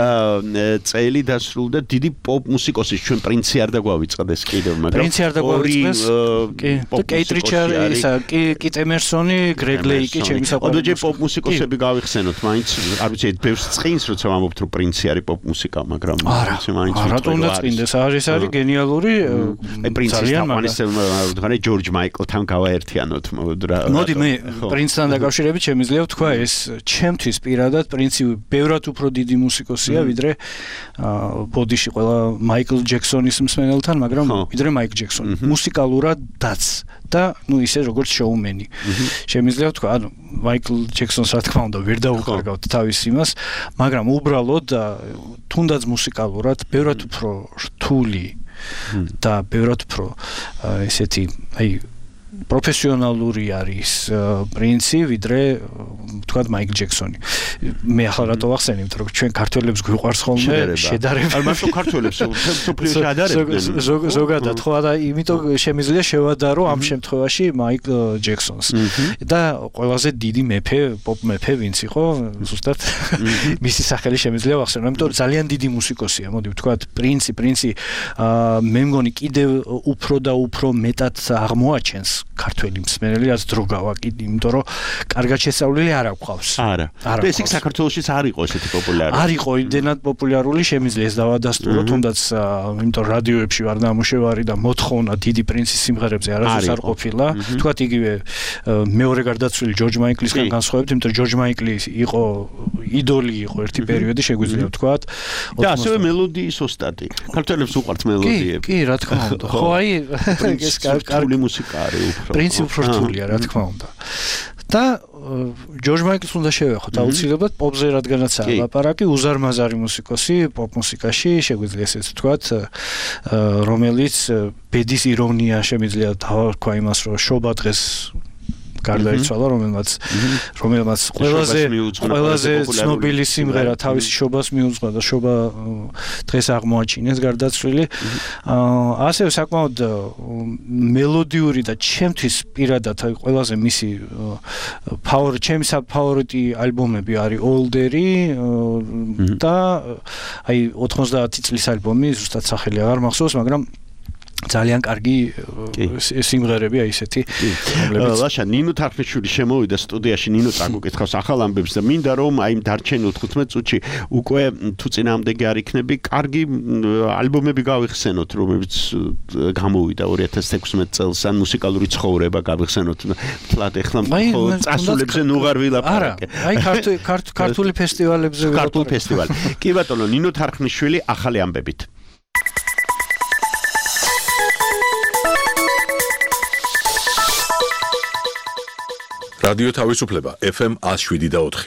წელი დასრულდა დიდი პოპ მუსიკოსის ჩვენ პრინცი არ დაგვავიწყდეს კიდევ, მაგრამ პრინცი არ დაგვავიწყდეს. კი, კეით რიჩარდი, ისა კით ემერსონი, გრეგ ლეიკი, ჩემი საყვარელი. ოდეჯერ პოპ მუსიკოსები გავიხსენოთ. მაინც არ ვიცი ბევრს წინს როცა ვამბობთ რომ პრინცი არის პოპ მუსიკა, მაგრამ მაინც რატომ უნდა წინდეს? ეს არის გენიალური პრინცის თაყვანისმცემელი ჯორჯ მაიკლთან გავაერთიანოთ. მოდი მე პრინცთან დაკავშირებით შემიძლია ვთქვა ეს ჩემთვის პირადად პრინცი ბევრად უფრო დიდი მუსიკოსია ვიდრე ბოდიში ყველა მაიკლ ჯექსონის მსმენელთან, მაგრამ ვიდრე მაიკლ ჯექსონი მუსიკალურადაც და ნუ ისე როგორც შოუმენი. შემიძლია ვთქვა, ანუ მაიკლ ჯექსონს რა თქმა უნდა ვერ დაუკარგავთ თავის იმას, მაგრამ უბრალოდ თუნდაც მუსიკალურად ბევრად უფრო რთული და ბევრად უფრო ესეთი აი პროფესიონალური არის პრინცი ვიდრე თქვათ მაიკლ ჯექსონი. მე ახლა რატო ვახსენებ, რომ ჩვენ ქართველებს გვიყვარს ხოლმე შედარება. არ მარტო ქართველებს, სოფლიოში ადარებდნენ. ზოგადად ხო და იმიტომ შემიძლია შევადარო ამ შემთხვევაში მაიკლ ჯექსონს. და ყველაზე დიდი მეფე, პოპ მეფე ვინც იყო, ზუსტად მისი სახელი შემიძლია ვახსენო, იმიტომ რომ ძალიან დიდი მუსიკოსია. მოდი ვთქვათ, პრინცი მე მგონი კიდევ უფრო და უფრო მეტად აღმოაჩენს ქართველი მსმენელი, რაც დრო გავაკიდე, იმიტომ რომ კარგად შესწავლილი არ აქვს. არა. და ეს საქართველოშიც არ იყო ესეთი პოპულარული. არ იყო იმდენად პოპულარული, შემიძლია ეს დავადასტურო, თუნდაც იმიტომ რადიოებში ვარ ნამუშევარი და მოთხოვნა დიდი პრინცის სიმღერებზე არასდროს არ ყოფილა. თქვათ იგივე მეორე გარდაცვლილი ჯორჯ მაიკლისგან განსხვავებით, იმიტომ რომ ჯორჯ მაიკლი იყო idoli იყო ერთი პერიოდი, შეგვიძლია ვთქვათ. და ასევე მელოდიის ოსტატი. ქართველებს უყვართ მელოდიები. კი, რა თქმა უნდა. ხო, აი ეს კარგი მუსიკა არის უფრო. პრინცი უფრო რთულია, რა თქმა უნდა. და ჯორჯ მაიკლს უნდა შევეხოთ აუცილებლად პოპზე, რადგანაც ლაპარაკი, უზარმაზარი მუსიკოსი პოპ მუსიკაში, შეგვიძლია ესეც ვთქვათ, რომელიც ბედის ირონია შემიძლია დავარქვა იმას, რომ შობა დღეს გარდაიცვალა, რომელმაც ყველაზე ცნობილი სიმღერა თავისი შობას მიუძღვა და შობა დღეს აღმოაჩინეს გარდაცვლილი. ასევე საკმაოდ მელოდიური და ჩემთვის პირადად ყველაზე მისი ჩემი ფავორიტი ალბომები არის Older-ი და აი 90 წლის ალბომი, ზუსტად სახელი აღარ მახსოვს, მაგრამ ძალიან კარგი სიმღერები აი ესეთი. ლაშა ნინო თარხნიშვილი შემოვიდა სტუდიაში, ნინო წაგუკითხავს ახალ ამბებს და მინდა რომ აი დარჩენილ 15 წუთში უკვე თუ წინააღმდეგი არ იქნები, კარგი ალბომები გავიხსენოთ, რომლებიც გამოვიდა 2016 წელს, ან მუსიკალური ცხოვრება გავიხსენოთ. თლად ეხლა წასულებზე ნუ აღარ ვილაპარაკე. აი ქართული ფესტივალებზე ქართული ფესტივალი. კი ბატონო, ნინო თარხნიშვილი ახალი ამბებით. რადიო თავისუფლება FM 107.4.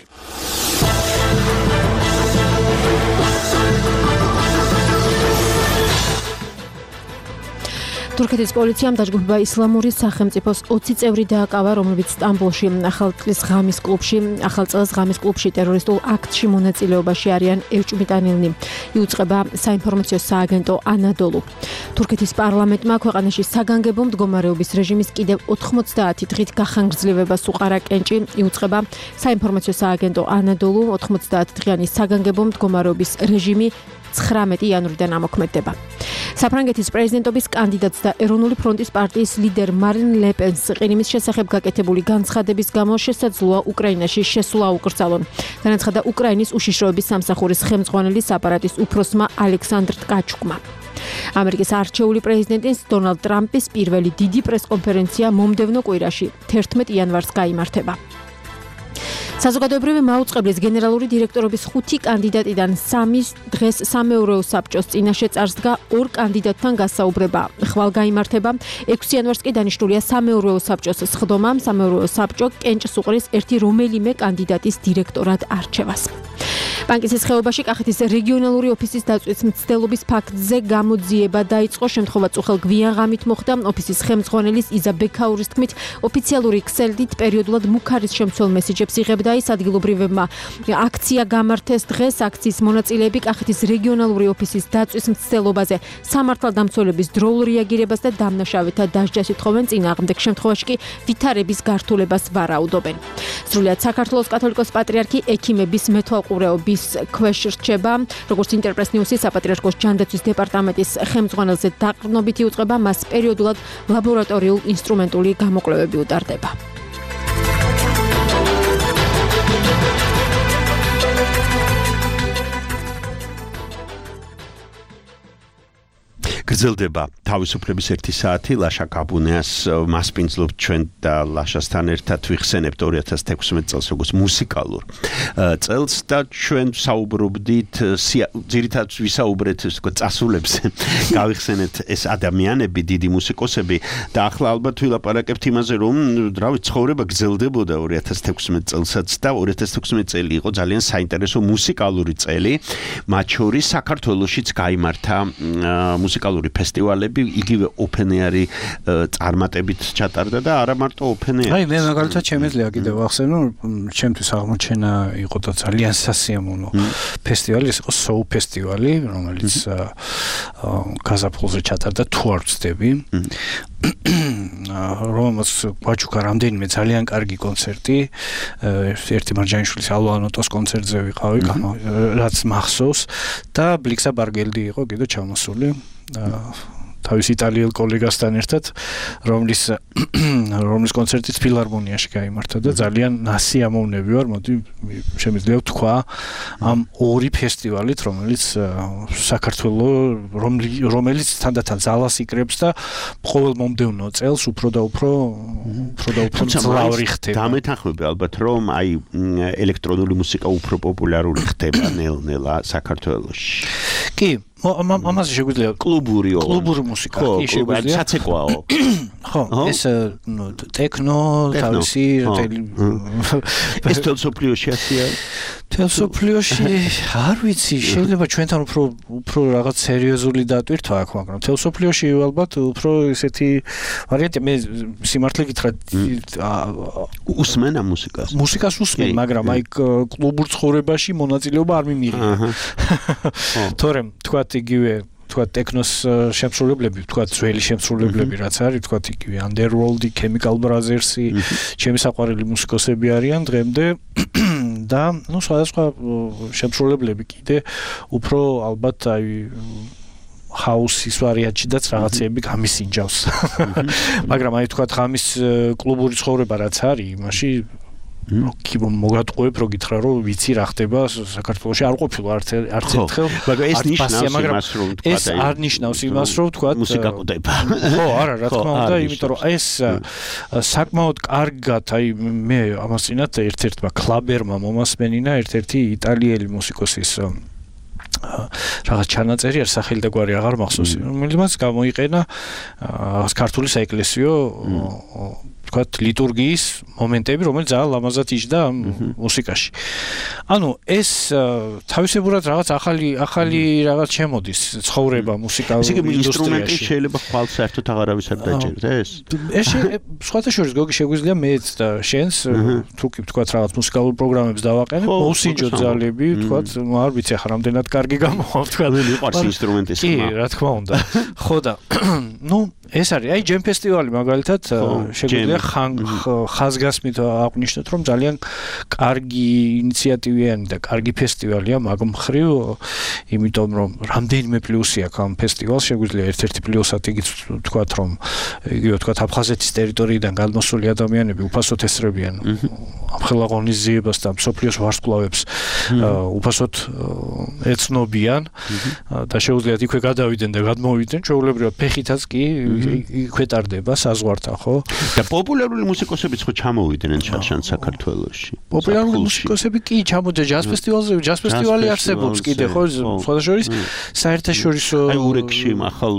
თურქეთის პოლიციამ დაჯგუფება ისლამური სახელმწიფოს 20 წევრი დააკავა, რომლებიც სტამბოლში ახალ წელს ღამის კლუბში ტერორისტულ აქტში მონაწილეობაში არიან ევჭმიტანილნი. იუწყება საინფორმაციო სააგენტო ანადოლუ. თურქეთის პარლამენტმა ქვეყანაში საგანგებო მდგომარეობის რეჟიმის კიდევ 90 დღით გახანგრძლივებას უყარა კენჭი. იუწყება საინფორმაციო სააგენტო ანადოლუ 90 დღიანი საგანგებო მდგომარეობის რეჟიმი 19 იანვრიდან ამოქმედდება. საფრანგეთის პრეზიდენტობის კანდიდატს და ეროვნული ფრონტის პარტიის ლიდერ მარინ ლე პენს ყირიმის შესახებ გაკეთებული განცხადების გამო შესაძლოა უკრაინაში შესვლა უკრძალონ. განაცხადა უკრაინის უშიშროების სამსახურის ხელმძღვანელის აპარატის უფროსმა ალექსანდრ ტკაჩუკმა. ამერიკის არჩეული პრეზიდენტის დონალდ ტრამპის პირველი დიდი პრესკონფერენცია მომდევნო კვირაში 11 იანვარს გაიმართება. საზოგადოებრივი მაუწყებლის გენერალური დირექტორობის 5 კანდიდატიდან 3 დღეს სამეურვეო საბჭოს წინაშე წარსდგა 2 კანდიდატთან გასაუბრება. ხვალ გაიმართება 6 იანვარს კი დანიშნულია სამეურვეო საბჭოს სხდომა. სამეურვეო საბჭო კენჭს უყრის ერთი რომელიმე კანდიდატის დირექტორად არჩევას. ბანკის ხეობაში კახეთის რეგიონალური ოფისის დაწვის მცდელობის ფაქტზე გამოძიება დაიწყო. შემთხვევა წუხელ გვიან ღამით მოხდა. ოფისის ხელმძღვანელის იზა ბექაურის თქმით, ოფიციალური ქსელით პერიოდულად მუქარის შემცველ მესიჯებს იღებდა. ის ადგილობრივებმა აქცია გამართეს დღეს. აქციის მონაწილეები კახეთის რეგიონალური ოფისის დაწვის მცდელობაზე სამართალდამცველების დროულ რეაგირებას და დამნაშავეთა დასჯას ითხოვენ. წინააღმდეგ შემთხვევაში კი ვითარების გართულებას ვარაუდობენ. სრულიად საქართველოს კათოლიკოს პატრიარქი ექიმების მეთვალყურეობის ქვეშ რჩება. როგორც ინტერპრეს ნიუსის საპატრიარქოს ჯანდაცვის დეპარტამენტის ხელმძღვანელზე დაყრდნობით იუწყება, მას პერიოდულად ლაბორატორიულ ინსტრუმენტული გამოკვლევები უტარდება. გრძელდება თავისუფლების 1 საათი. ლაშა კაბუნეას მასპინძლობთ ჩვენ და ლაშასთან ერთად ვიხსენებთ 2016 წელს როგორც მუსიკალურ წელს და ჩვენ საუბრობდით ძირითადად ვისაუბრეთ წასულებზე. გავიხსენეთ ეს ადამიანები, დიდი მუსიკოსები და ახლა ალბათ ვილაპარაკებთ იმაზე, რომ რავი, ცხოვრება გრძელდებოდა 2016 წელსაც და 2016 წელი იყო ძალიან საინტერესო მუსიკალური წელი. მათ შორის საქართველოშიც გაიმართა მუსიკალური ფესტივალები, იგივე ოპენეარი წარმატებით ჩატარდა და არა მარტო ოპენეარი. აი, მე მაგალითად შემიძლია კიდევ ახსენო, ჩემთვის აღმოჩენა იყო და ძალიან სასიამოვნო ფესტივალი, ეს იყო SOU ფესტივალი, რომელიც გაზაფხულზე ჩატარდა, თუ არ ვცდები. რომელმაც გვაჩუქა რამდენიმე ძალიან კარგი კონცერტი. ერთი მარჯანიშვილის ალვანოტოს კონცერტზე ვიყავი, რაც მახსოვს და ბლიქსა ბარგელდი იყო კიდე ჩამოსული. თავის იტალიელ კოლეგასთან ერთად, რომლის კონცერტიც ფილარმონიაში გაიმართა და ძალიან ნასიამოვნები ვარ, მოდი შემიძლია ვთქვა ამ ორი ფესტივალით, რომელიც თანდათან ძალას იკრებს და ყოველ მომდევნო წელს უფრო და უფრო მძლავრი ხდება. დამეთანხმები ალბათ, რომ აი ელექტრონული მუსიკა უფრო პოპულარული ხდება ნელ-ნელა საქართველოში. კი, ამაზე შეგვიძლია კლუბური მუსიკა კი შეგვიძლია საცეკვაო. ხო, ეს ტექნო, თავისი ეს თელსოფლიოში ასია. თელსოფლიოში არ ვიცი, შეიძლება ჩვენთან უფრო რაღაც სერიოზული დატვირთვა აქვს, მაგრამ თელსოფლიოში ალბათ უფრო ესეთი ვარიანტი. მე სიმართლე გითხრათ, უსმენ ამ მუსიკას. მუსიკას უსმენ, მაგრამ აი კლუბურ ცხოვრებაში მონაწილეობა არ მიმიღია. თორემ თქვა იგივე ტექნოს შემსრულებლები, ძველი შემსრულებლები რაც არის, იგივე Underworld-ი, Chemical Brothers-ი, ჩემი საყვარელი მუსიკოსები არიან დღემდე და სხვადასხვა შემსრულებლები კიდე უფრო ალბათ აი ჰაუსის ვარიანტშიც რაღაცები გამისინჯავს. მაგრამ აი ღამის კლუბური ცხოვრება რაც არის, იმაში კი მოგატყუებ რო გითხრა რომ ვიცი რა ხდება საქართველოში არ ყოფილა არც ერთხელ მაგრამ ეს ნიშნავს იმას რომ თქვა ეს არ ნიშნავს იმას რომ თქვა მუსიკა კვდება ხო არა რა თქმა უნდა იმიტომ რომ ეს საკმაოდ კარგად აი მე ამას წინათ ერთ-ერთმა კლაბერმა მომასმენინა ერთ-ერთი იტალიელი მუსიკოსის რაღაც ჩანაწერი არ სახელი და გვარი აღარ მახსოვს რომელმაც გამოიყენა ქართული საეკლესიო ვთქვათ, ლიტურგიის მომენტები, რომელიც ძალიან ლამაზად იჯდა მუსიკაში. ანუ ეს თავისებურად რაღაც ახალი რაღაც შემოდის ცხოვრება მუსიკალურ ინდუსტრიაში. ინსტრუმენტი შეიძლება ხვალ საერთოდ აღარავის არ დაჭერდეს. ეს სხვათა შორის გოგი შეგვიძლია მეც და შენს თუ კი ვთქვათ რაღაც მუსიკალურ პროგრამებს დავაყენებ, მოვსინჯოთ ძალები, ვთქვათ, არ ვიცი ახლა რამდენად კარგი გამოვა, ვთქვათ, მიყვარს ინსტრუმენტის ხმა. კი, რა თქმა უნდა. ხო და ეს არის, აი ჯემ ფესტივალი მაგალითად შეგვიძლია ხაზგასმით აღვნიშნოთ, რომ ძალიან კარგი ინიციატივიანი და კარგი ფესტივალია მაგ მხრივ, იმიტომ რომ რამდენიმე პლუსი აქვს ამ ფესტივალს, შეგვიძლია ერთ-ერთი პლუსად იგიც ვთქვათ, რომ იგივე ვთქვათ აფხაზეთის ტერიტორიიდან გადმოსული ადამიანები უფასოდ ესწრებიან ამ ხელაღონიზებას და მსოფლიოს ვარსკვლავებს უფასოდ ეცნობიან და შეუძლიათ იქვე გადავიდნენ და გადმოვიდნენ, ჩვეულებრივად ფეხითაც კი იქვე ტარდება საზღვართან, ხო? და პოპულარული მუსიკოსებიც ხო ჩამოვიდნენ შანშან საქართველოში. პოპულარული მუსიკოსები კი ჩამოვიდნენ ჯაზ ფესტივალზე, ჯაზ ფესტივალი არსებობს კიდე, ხო? სხვათა შორის საერთაშორისო აი ურეკში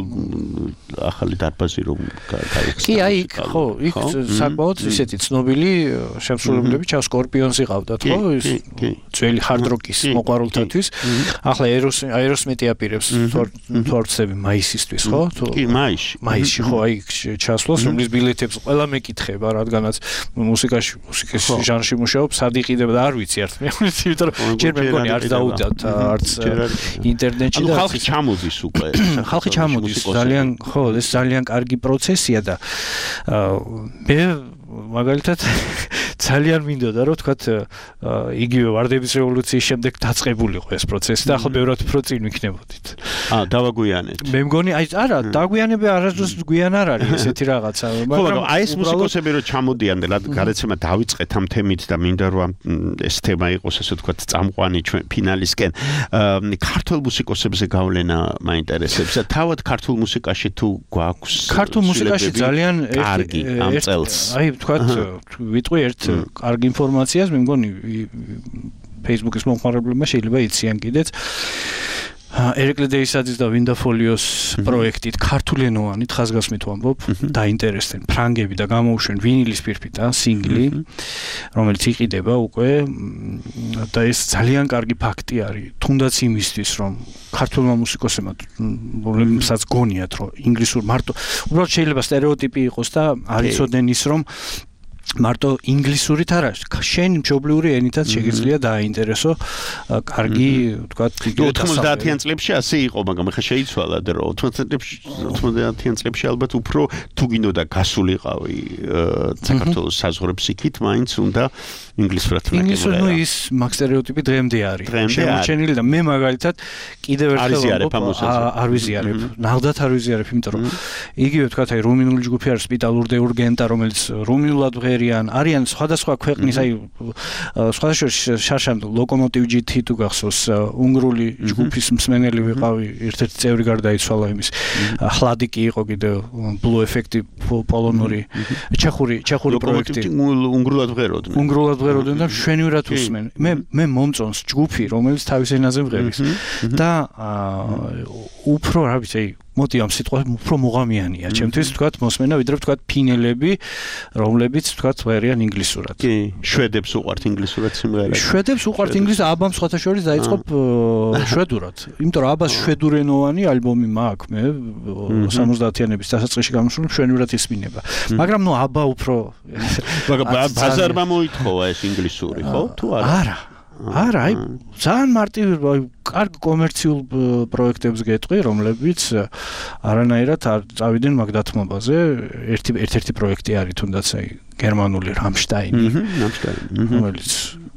ახალი დარბაზი რომ გაიხსნა. კი, აი იქ, ხო, იქ საკმაოდ ისეთი ცნობილი შემსრულებლები ჩა სკორპიონსი ყავდათ, ხო? ძველი hard rock-ის მოყვარულთათვის. ახლა აეროსმიტი აპირებს თორცები მაისისთვის, ხო? კი, მაისში ხო აი ჩასვლას, რომლის ბილეთებს ყველა მეკითხება, რადგანაც მუსიკის ჟანრში მუშაობ, სად იყიდება და არ ვიცი ერთ მეუბნით, იმიტომ რომ ჯერ მე მგონი არც დაუდათ, არც ინტერნეტში და ხალხი ჩამოდის უკვე. ხალხი ჩამოდის, ძალიან ხო, ეს ძალიან კარგი პროცესია და მე მაგალითად ძალიან მინდოდა რომ თქვათ იგივე ვარდების რევოლუციის შემდეგ დაწყებულიყო ეს პროცესი და ახლა ბევრად უფრო წინ ვიქნებოდით. დავაგვიანეთ. მე მგონი აი არა, დაგვიანება არასდროს გვიან არ არის ესეთი რაღაცა, მაგრამ აი ეს მუსიკოსები რომ ჩამოდიან და გადაცემა დავიწყეთ ამ თემით და მინდა რომ ეს თემა იყოს ასე ვთქვათ წამყვანი ჩვენ ფინალისკენ. ქართულ მუსიკოსებზე გავლენა მაინტერესებს და თავად ქართულ მუსიკაში თუ გვაქვს ქართულ მუსიკაში ძალიან კარგი ამ წელს. აი ვთქვათ ვიტყვი ერთ კარგი ინფორმაციას, მე მგონი Facebook-ის მომხმარებლებმა შეიძლება იციან კიდეც. ერეკლე დეისაძის და ვინდაფოლიოს პროექტით ქართულენოვანი ხაზგასმით ვამბობ, დაინტერესდნენ ფრანგები და გამოუშვენ ვინილის პირფიტა სინგლი, რომელიც იყიდება უკვე და ეს ძალიან კარგი ფაქტი არის, თუნდაც იმისთვის, რომ ქართულმა მუსიკოსებმა, რომლებსაც გონიათ, რომ ინგლისურ მარტო უბრალოდ შეიძლება სტერეოტიპი იყოს და არ იცოდნენ ის, რომ მარტო ინგლისურით არა, შენ მშობლიური ენითაც შეგიძლია დააინტერესო კარგი, ვთქვათ, 90-იან წლებში ასე იყო, მაგრამ ხა შეიცვალა დრო. 90-იან წლებში ალბათ უფრო თუ გინდოდა გასულიყავი საქართველოს საზღვრებს იქით, მაინც უნდა ინგლისურად ნაკლებია. ინგლისური ის მაგ სტერეოტიპი დღემდე არის. შემოჩენილი და მე მაგალითად კიდევ ერთხელ არ ვიზიარებ. ნახდათ არ ვიზიარებ, იმიტომ რომ იგივე ვთქვათ, აი რუმინული ჯგუფი არის სპიტალურ დე ურგენტა, რომელიც რუმინულად არიან სხვადასხვა ქვეყნის, აი სხვადასხვა შარშან ლოკომოტივ GT თუ გახსოვს, უნგრული ჯგუფის მსმენელი ვიყავი, ერთ-ერთი წევრი გარდაიცვალა იმის. ხლადიკი იყო კიდე Blue Effect პოლონური ჩეხური პროექტი. უნგრულად ვღეროდნენ და შვენივრად უსმენ. მე მომწონს ჯგუფი, რომელიც თავის ენაზე ვღერის და უფრო რა ვიცი, მოდი ამ სიტყვას უფრო მოღამიანია, ჩემთვის ვთქვათ მოსმენა, ვიდრე ვთქვათ ფინელები, რომლებიც ვთქვათ ვერიან ინგლისურად. კი, შვედებს უყვართ ინგლისურად სიმღერები. შვედებს უყვართ ინგლისურად, აბამ სხვათა შორის დაიწყო შვედურად. იმიტომ რომ აბას შვედურენოვანი ალბომი მაქვს, მე 70-იანების დასაწყისში გამოსული შვენივრად ისმინება. მაგრამ ნუ აბა უფრო ბაზარმა მოითხოვა ეს ინგლისური, ხო? თუ არა? არა, აი ძალიან მარტივი, კარგ კომერციულ პროექტებს გეტყვი, რომლებიც არანაირად არ წავიდნენ მაგ დათმობაზე. ერთ-ერთი პროექტი არის თუნდაც აი გერმანული რამშტაინი, რომელიც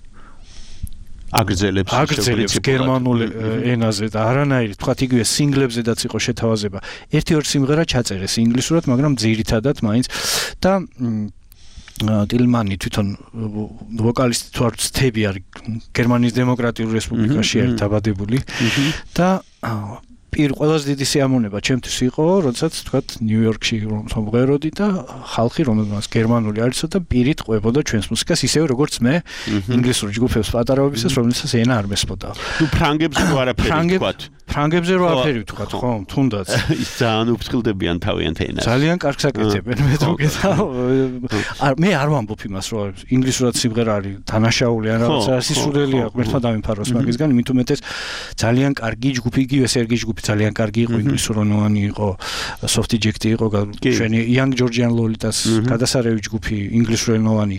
აგრძელებს გერმანულ ენაზე და არანაირად თქვათ იგივე სინგლებზედაც იყო შეთავაზება. ერთი-ორი სიმღერა ჩაწერეს ინგლისურად, მაგრამ ძირითადად მაინც და ტილმანი თვითონ ვოკალისტი თუ არ თები არის გერმანიის დემოკრატიულ რესპუბლიკაში არის დაბადებული და ყველაზე დიდი სიამოვნება ჩემთვის იყო, როდესაც თქვათ ნიუ-იორკში მომღეროდი და ხალხი რომელსაც გერმანული არისო და პირით ყვებოდა ჩვენს მუსიკას ისევე როგორც მე ინგლისურ ჯგუფებს პატარაობისას, რომელსაც ენა არ მესმოდა. თუ ფრანგებს რო არაფერი თქვათ. ფრანგებზე რო არაფერი თქვათ, ხო, თუნდაც. ის ძალიან უფრთხილდებიან თავიანთ ენას. ძალიან კარგს აკეთებენ, მე თვითონ. მე არ ვამბობ იმას, რომ ინგლისურად სიმღერა არის დანაშაული ან რაღაცა სისულელია, ღმერთმა დამიფაროს მაგისგან, იმით უმეტეს ძალიან კარგი ჯგუფი, იგივე სერგი ჯგუფი ძალიან კარგი იყო, ინგლისურენოვანი იყო, Soft Eject იყო, ჩვენი Young Georgian Lolitas გადასარევი ჯგუფი, ინგლისურენოვანი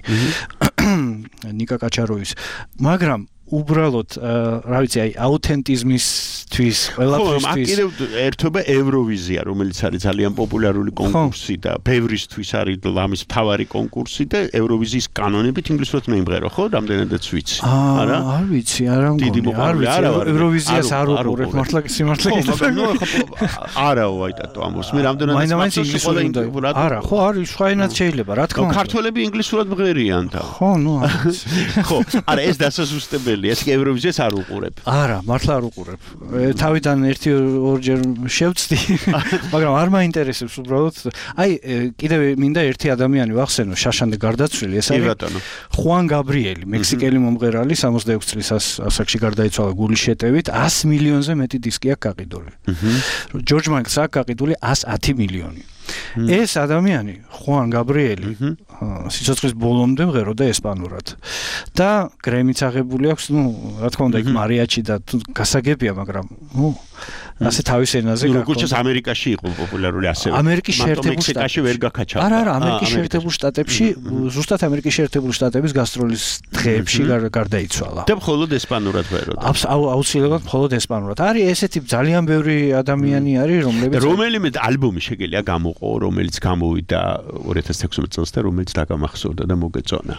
ნიკა კაჩაროვის, მაგრამ უბრალოდ რა ვიცი, აი აუთენტიზმისთვის, ყველაფრისთვის. კიდევ ერთობა ევროვიზია, რომელიც არის ძალიან პოპულარული კონკურსი და ბევრისთვის არის ლამის მთავარი კონკურსი და ევროვიზიის კანონებით ინგლისურად მეიმღერო, ხო? რამდენადაც ვიცი. არა? არ ვიცი, არა მგონი. არ ვიცი, ევროვიზიას არ უყურებ, მართლა სიმართლე გითხრა. არაო, აიტატო ამოს. მე რამდენადაც ინგლისურად. არა, ხო, არის სხვა ენად შეიძლება, რა თქმა უნდა. ქართველები ინგლისურად მღერიან და. ხო, ნუ არ ვიცი. ხო, არა ეს დასასუსტებელი ეს ევროვიზიას არ უყურებ. არა, მართლა არ უყურებ. თავიდან 1-2 შევწდი, მაგრამ არ მაინტერესებს უბრალოდ. აი, კიდევ მინდა ერთი ადამიანი ვახსენო, შაშანდე გარდაცვლილი, ეს არის ხუან გაბრიელი, მექსიკელი მომღერალი, 66 წლის ასაკში გარდაიცვალა გულის შეტევით, 100 მილიონზე მეტი დისკი აქვს გაყიდული. ჯორჯ მაიკლს აქვს გაყიდული 110 მილიონი. ეს ადამიანი, ხუან გაბრიელი, სიცოცხლის ბოლომდე მღეროდა ესპანურად. და გრემიც აღებული აქვს, ნუ, რა თქმა უნდა, იქ მარიაჩი და გასაგებია, მაგრამ, ნუ, ასე თავის ენაზე გაკეთდა. როგორც ამერიკაში იყო პოპულარული ასევე. ამერიკის შეერთებულ შტატებში ვერ გაკაჩავდა. არა, ამერიკის შეერთებულ შტატებში, ზუსტად ამერიკის შეერთებული შტატების გასტროლის დღეებში გარდაიცვალა. და მხოლოდ ესპანურად მღეროდა. აუცილებლად მხოლოდ ესპანურად. არის ესეთი ძალიან ბევრი ადამიანი არის, რომლებიც რომელიმე ალბომი შეგელია გამოყო, რომელიც გამოვიდა 2016 წელს და რომელიც დაგამახსოვრდა და მოგეწონა.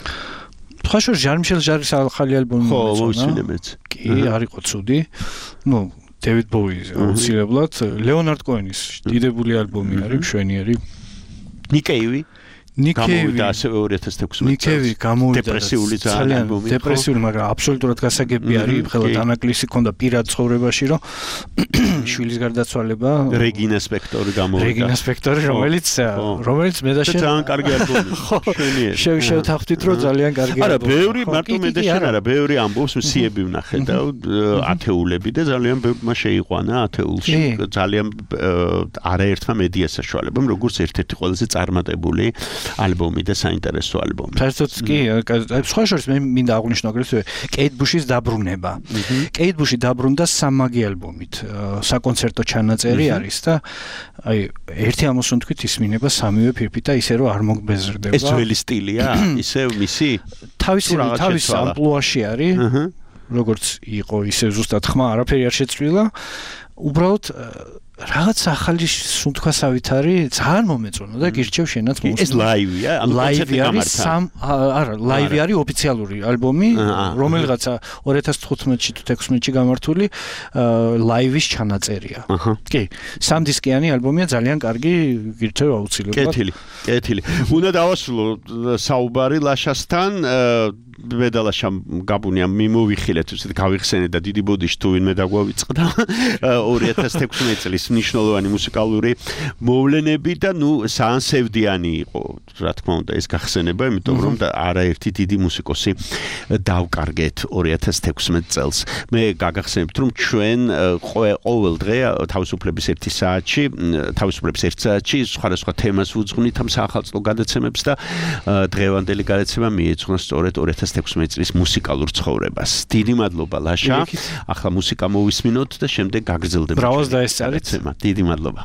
ხაშო ჟან-მიშელ ჟარის ახალი ალბომი მოგეწონა. ხო, მოვისმინებთ. კი, არისო ცუდი. ნუ დევიდ ბოუის აუცილებლად, ლეონარდ კოენის დიდებული ალბომი არის, მშვენიერი. ნიკეივი გამოვიდა ასევე 2016 წელს. ნიკეივი გამოვიდა დეპრესიული ძალიან ალბომი. დეპრესიული, მაგრამ აბსოლუტურად გასაგები არის, ხელა დანაკლისი ქონდა პირად ცხოვრებაში, რომ შვილის გარდაცვალება რეგინა სპექტორი გამოვიდა. რეგინა სპექტორი, რომელიც მე და შენ ძალიან კარგი ალბომი. მშვენიერი. შევთანხმდით, რომ ძალიან კარგი ალბომი. არა, ბევრი მარტო მე და შენ არა, ბევრი ამბობს, სიები ვნახე და ათეულები და ძალიან ბევრმა შეიყვანა ათეულში. ძალიან არაერთმა მედია საშუალებამ, როგორც ერთ-ერთი ყველაზე წარმატებული ალბომი და საინტერესო ალბომი. საერთოდ კი, სხვა შორის მე მინდა აღვნიშნო აგრეთვე კეით ბუშის დაბრუნება. კეით ბუში დაბრუნდა სამმაგი ალბომით. საკონცერტო ჩანაწერი არის და აი ერთი ამოსუნთქვით ისმინება სამივე ფირფით და ისე რომ არ მოგბეზრდება. ეს ძველი სტილია, ისე მისი თავის ამპლუაში არის. როგორც იყო, ისე ზუსტად ხმა არაფერი არ შეცვლილა. უბრალოდ რაღაც ახალი სუნთქვასავით არის, ძალიან მომეწონა და გირჩევ შენაც მოსული. ეს ლაივია, ლაივი არის არა, ლაივი არის ოფიციალური ალბომი, რომელიღაცა 2015-ში თუ 16-ში გამართული ლაივის ჩანაწერია. კი, სამდისკიანი ალბომია, ძალიან კარგი, გირჩევ აუცილებლად. კეთილი. უნდა დავასრულო საუბარი ლაშასთან, მედალაშამ გაბუნია მიმოვიხილეთ, ისე გავიხსენე და დიდი ბოდიში თუ ვინმე დაგვავიწყდა 2016 წლის მნიშვნელოვანი მუსიკალური მოვლენები და ნუ საანსევდიანი იყო, რა თქმა უნდა, ეს გახსენება, იმიტომ რომ არაერთი დიდი მუსიკოსი დავკარგეთ 2016 წელს. მე გაგახსენებთ, რომ ჩვენ ყოველ დღე თავისუფლების 1 საათში სხვადასხვა თემას ვუძღვნით ამ საახალწლო გადაცემებს და დღევანდელი გადაცემა მიეძღვნა სწორედ 2016 წლის მუსიკალურ ცხოვრებას. დიდი მადლობა ლაშა. ახლა მუსიკა მოვისმინოთ და შემდეგ გაგრძელდება. ბრავოს დაესწარით. დიდი მადლობა.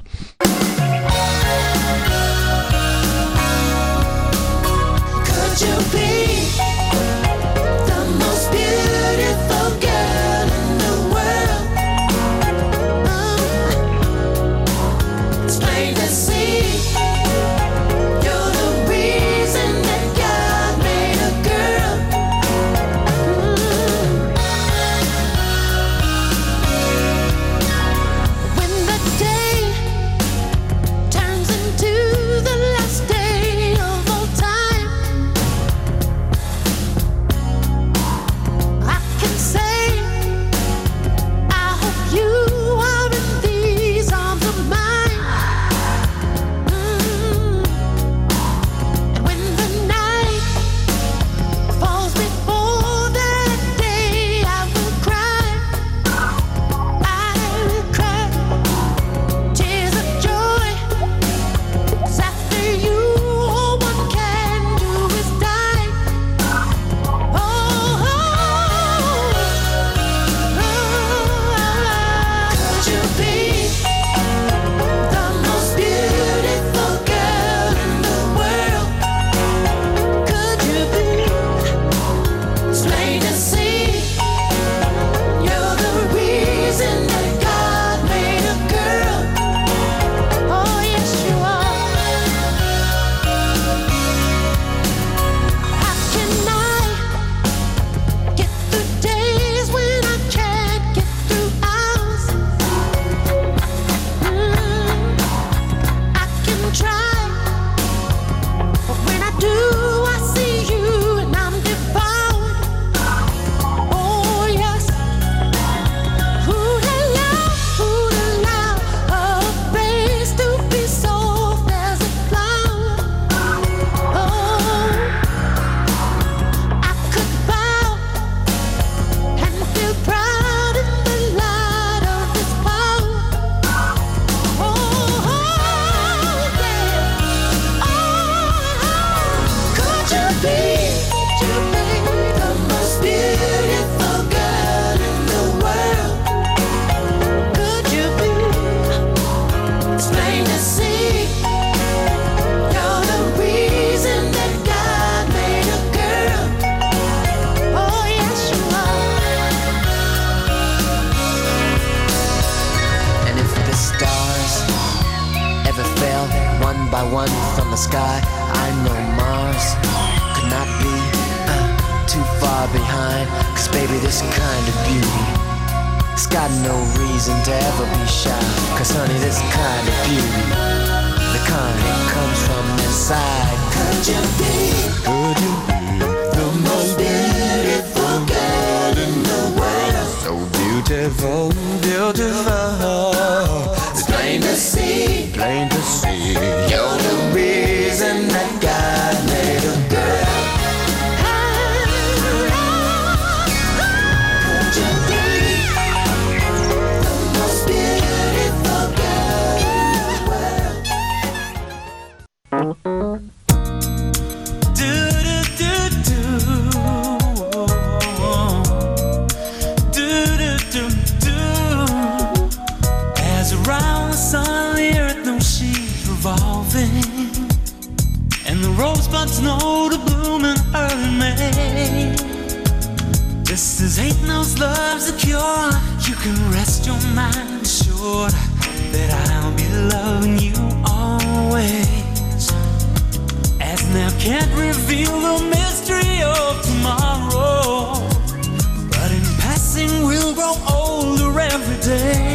plain to see. You're the reason that God made a girl. Oh yes you are. And if the stars ever fell one by one from the sky, I know Mars could not be too far behind. 'Cause baby, this kind of beauty, it's got no reason to ever be shy. 'Cause honey, this kind of beauty, the kind that comes from inside. Could you be the most beautiful girl in the world? So beautiful, beautiful. It's plain to see, Plain to see. you're the reason that God made a girl. Could you be the most beautiful girl in the world? As around the sun, the earth knows she's revolving, and the rosebuds know to bloom in early May. Just as hate knows love's a cure, you can rest your mind assured that I'll be loving you always. As now can't reveal the mystery of tomorrow, but in passing we'll grow older every day.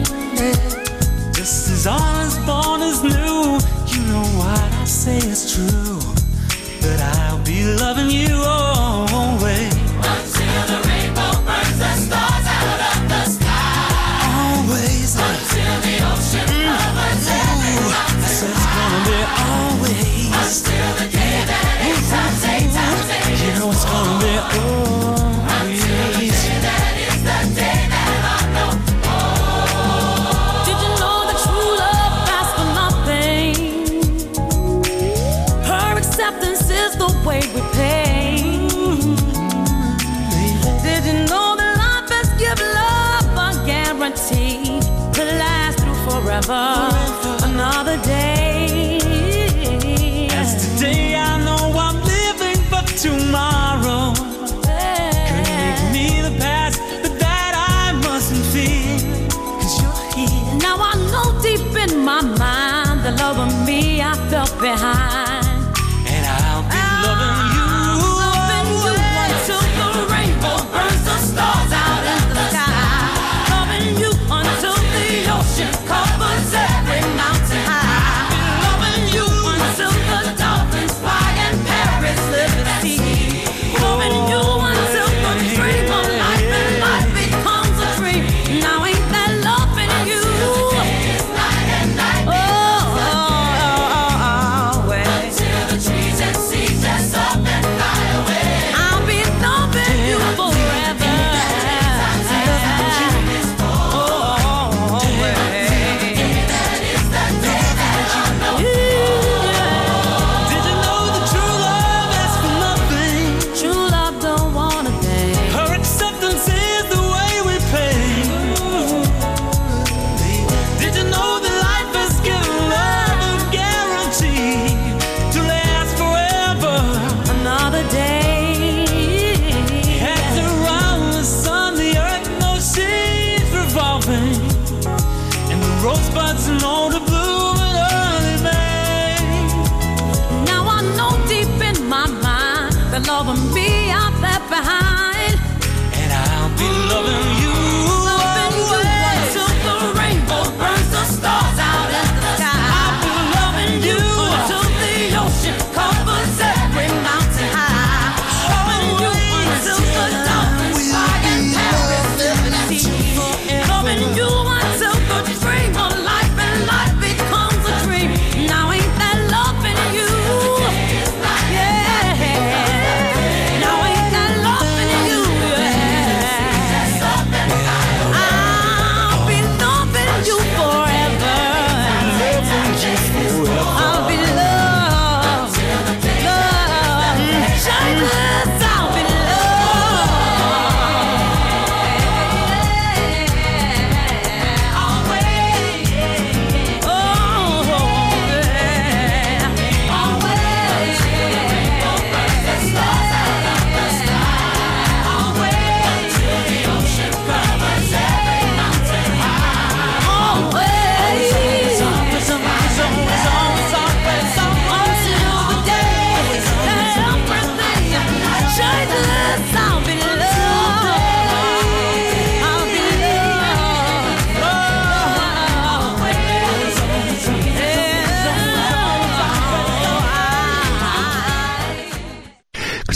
Just as all is born is new, you know what I say is true, that I'll be loving you always. Until the rainbow burns the stars out of the sky. Always. Until the ocean covers every mountain. I said it's gonna be always. Until the day that it's our day. You know it's gonna be always. Until the day that is the day that I know. Did you know that true love asks for nothing? Her acceptance is the way we pay. Did you know that life has given love a guarantee to last through forever? Another day. As today I know I'm living for tomorrow. Could make me the past, but that I mustn't fear. 'Cause you're here. Now I know deep in my mind the love of me I felt behind. And I'll be loving you. Loving you until the rainbow burns the stars out in the sky. Loving you until the ocean covers every mountain high. Loving you until the dolphins fly and Paris live at sea. Loving you until the dream of life and life becomes a dream. Now ain't that loving you? Night and night. Until the trees and seas dress up and fly away. I'll be loving you forever. Did you know that true love asks for nothing? True love don't want a thing. Her acceptance is the way we pay. Did you know that life has given love a guarantee to last forever? Another day. As around the sun, the earth knows she's revolving, and the rosebuds know to bloom in early May. Now I know deep in my mind the love of me I left behind, and I'll be loving you. Loving you until the rainbow burns the stars out in the sky. I'll be loving you until the ocean covers every mountain high. Loving you until the dolphins fly and Paris live at sea. Loving you until the dream of life and life becomes a dream. Now ain't that loving you? Yeah.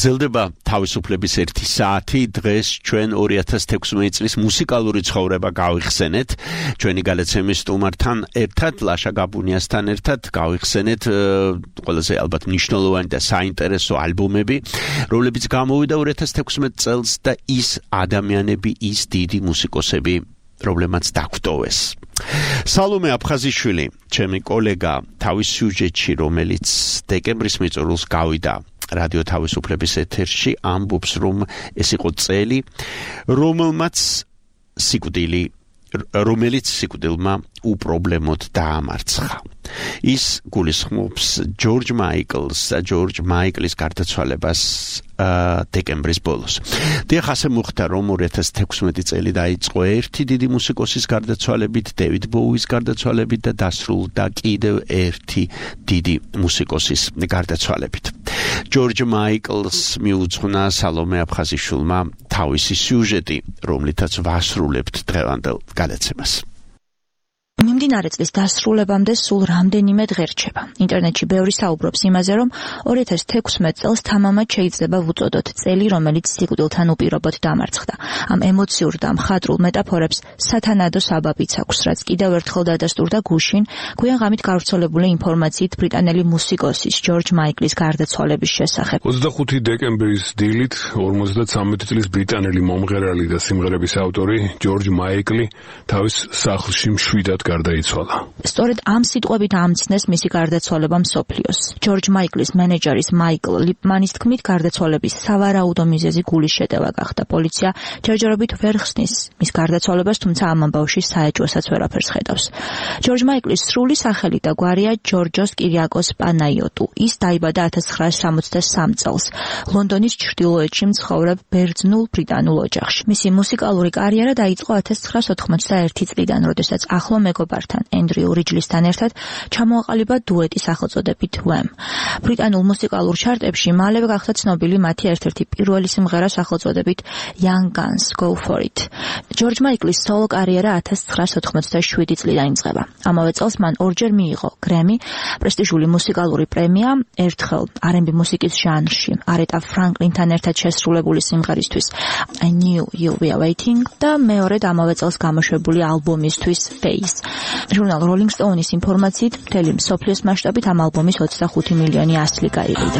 გრძელდება თავისუფლების 1 საათი. დღეს ჩვენ 2016 წლის მუსიკალური ცხოვრება გავიხსენეთ. ჩვენი გადაცემის სტუმართან ერთად, ლაშა გაბუნიასთან ერთად გავიხსენეთ ყველაზე ალბათ მნიშვნელოვანი და საინტერესო ალბომები, რომლებიც გამოვიდა 2016 წელს და ის ადამიანები, ის დიდი მუსიკოსები, რომლებმაც დაგვტოვეს. სალომე აფხაზიშვილი, ჩემი კოლეგა, თავის სიუჟეტში, რომელიც დეკემბრის მიწურულს გავიდა რადიო თავისუფლების ეთერში, ამბობს, რომ ეს იყო წელი, რომელიც სიკვდილმა უპრობლემოდ დაამარცხა. ის გულისხმობს ჯორჯ მაიკლის გარდაცვალებას დეკემბრის ბოლოს. დიახ, ასე მოხდა, რომ 2016 წელი დაიწყო ერთი დიდი მუსიკოსის გარდაცვალებით, დევიდ ბოუის გარდაცვალებით და დასრულდა კიდევ ერთი დიდი მუსიკოსის გარდაცვალებით. ჯორჯ მაიკლს მიუძღვნა სალომე აფხაზიშვილმა თავისი სიუჟეტი, რომლითაც ვასრულებთ დღევანდელ გადაცემას. მიმდინარე წლის დასრულებამდე სულ რამდენიმე დღე რჩება. ინტერნეტში ბევრი საუბრობს იმაზე, რომ 2016 წელს თამამად შეიძლება ვუწოდოთ წელი, რომელიც სიკვდილთან უპირობოდ დამარცხდა. ამ ემოციურ და მხატვრულ მეტაფორებს სათანადო საბაბიც აქვს, რაც კიდევ ერთხელ დადასტურდა გუშინ გვიან ღამით გავრცელებული ინფორმაციით ბრიტანელი მუსიკოსის ჯორჯ მაიკლის გარდაცვალების შესახებ. 25 დეკემბრის დილით 53 წლის ბრიტანელი მომღერალი და სიმღერების ავტორი ჯორჯ მაიკლი თავის სახლში მშვიდად გარდაიცვალა. სწორედ ამ სიტყვებით ამცნეს მისი გარდაცვალება მსოფლიოს. ჯორჯ მაიკლის მენეჯერის მაიკლ ლიპმანის თქმით, გარდაცვალების სავარაუდო მიზეზი გულის შეტევა გახდა. პოლიცია ჯერჯერობით ვერ ხსნის მის გარდაცვალებას, თუმცა ამ ამბავში საეჭვოსაც ვერაფერს ხედავს. ჯორჯ მაიკლის სრული სახელი და გვარია ჯორჯოს კირიაკოს პანაიოტუ. ის დაიბადა 1963 წელს ლონდონის ჩრდილოეთში მცხოვრებ ბერძნულ ბრიტანულ ოჯახში. მისი მუსიკალური კარიერა დაიწყო 1991 წლიდან, როდესაც ახლო მეგობართან ენდრიუ რიჯლისთან ერთად ჩამოაყალიბა დუეტი სახელწოდებით Wham. ბრიტანულ მუსიკალურ ჩარტებში მალევე გახდა ცნობილი მათი ერთ-ერთი პირველი სიმღერა სახელწოდებით Young Guns Go For It. ჯორჯ მაიკლის სოლო კარიერა 1997 წლიდან იწყება. ამავე წელს მან ორჯერ მიიღო გრემი, პრესტიჟული მუსიკალური პრემია, ერთხელ R&B მუსიკის ჟანრში არეტა ფრანკლინთან ერთად შესრულებული სიმღერისთვის I Knew You'll Be Waiting და მეორედ ამავე წელს გამოშვებული ალბომისთვის Face. ჟურნალ Rolling Stone-ის ინფორმაციით, მთელი მსოფლიოს მასშტაბით ამ ალბომის 25 მილიონი ასლი გაიყიდა.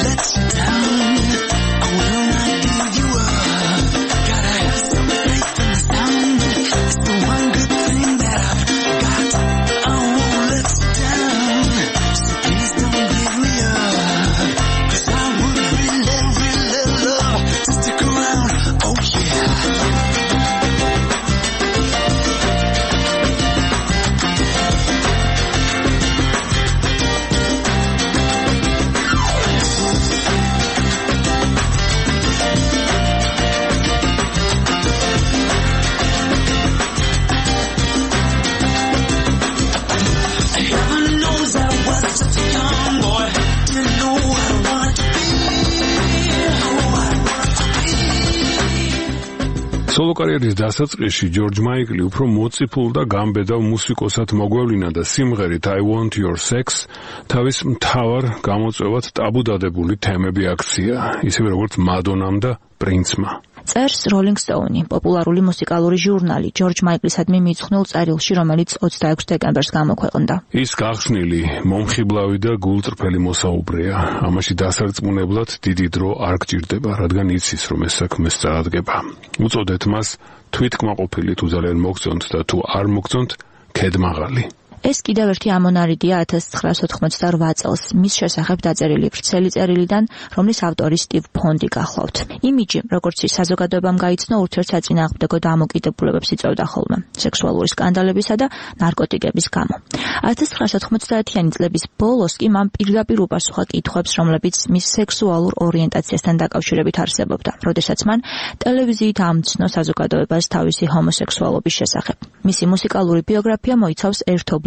სოლო კარიერის დასაწყისში ჯორჯ მაიკლი უფრო მოციფულ და გამბედავ მუსიკოსად მოგვევლინა და სიმღერით I Want Your Sex თავის მთავარ გამოწვევად ტაბუდადებული თემები აქცია, ისევე როგორც მადონამ და პრინცმა. წერს Rolling Stone, პოპულარული მუსიკალური ჟურნალი ჯორჯ მაიკლისადმი მიძღვნილ წერილში, რომელიც 26 დეკემბერს გამოქვეყნდა. ის გახსნილი, მომხიბლავი და გულწრფელი მოსაუბრეა. ამაში დასარწმუნებლად დიდი დრო არ გჭირდება, რადგან იცის, რომ ეს საქმე სწრაფდება. უწოდეთ მას თვითკმაყოფილი თუ ძალიან მოგწონთ და თუ არ მოგწონთ, ქედმაღალი. ეს კიდევ ერთი ამონარიდია 1988 წელს მის შესახებ დაწერილი ვრცელი წერილიდან, რომლის ავტორი სტივ ფონდი გახლავთ. იმიჯი, როგორც ის საზოგადოებამ გაიცნო, ურთიერთსაწინააღმდეგო დამოკიდებულებებს იწვევდა ხოლმე სექსუალური სკანდალებისა და ნარკოტიკების გამო. 1990-იანი წლების ბოლოს კი მან პირდაპირ უპასუხა კითხვებს, რომლებიც მის სექსუალურ ორიენტაციასთან დაკავშირებით არსებობდა, როდესაც მან ტელევიზიით ამცნო საზოგადოებას თავისი ჰომოსექსუალობის შესახებ. მისი მუსიკალური ბიოგრაფია მოიცავს ერთობლივ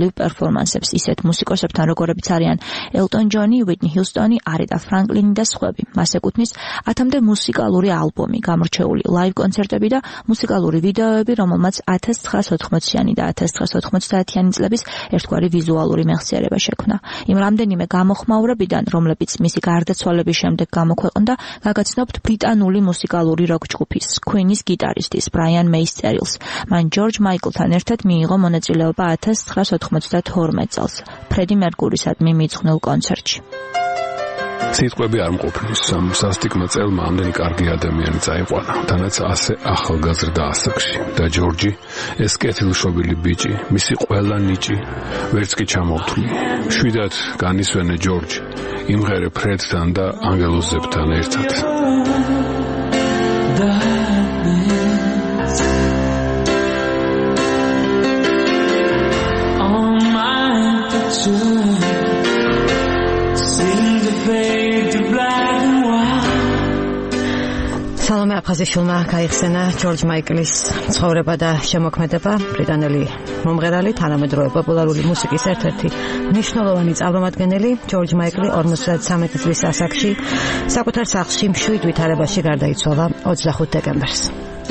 ლაივ პერფორმანსებს ისეთ მუსიკოსებთან, როგორებიც არიან ელტონ ჯონი, უიტნი ჰიუსტონი, არეტა ფრანკლინი და სხვები. მას ეკუთვნის 10-მდე მუსიკალური ალბომი, გამორჩეული ლაივ კონცერტები და მუსიკალური ვიდეოები, რომელმაც 1980-იანი და 1990-იანი წლების ერთგვარი ვიზუალური მეხსიერება შექმნა. იმ რამდენიმე გამოხმაურებიდან, რომლებიც მისი გარდაცვალების შემდეგ გამოქვეყნდა, გაგაცნობთ ბრიტანული მუსიკალური როკ ჯგუფის Queen-ის გიტარისტის ბრაიან მეის წერილს. მან ჯორჯ მაიკლთან ერთად მიიღო მონაწილეობა 1992 წელს ფრედი მერკურისადმი მიძღვნილ კონცერტში. სიტყვები არ მყოფნის, სასტიკმა წელმა ამდენი კარგი ადამიანი წაიყვანა, თანაც ასე ახალგაზრდა ასაკში და ჯორჯი, ეს კეთილშობილი ბიჭი, მისი ყველა ნიჭი, ვერც კი ჩამოვთვლი. შვიდად განისვენე ჯორჯ, იმღერე ფრედთან და ანგელოზებთან ერთად. სალომე აფხაზიშვილმა გაიხსენა ჯორჯ მაიკლის ცხოვრება და შემოქმედება. ბრიტანელი მომღერალი, თანამედროვე პოპულარული მუსიკის ერთ-ერთი მნიშვნელოვანი წარმომადგენელი, ჯორჯ მაიკლი 53 წლის ასაკში საკუთარ სახლში მშვიდ ვითარებაში გარდაიცვალა 25 დეკემბერს.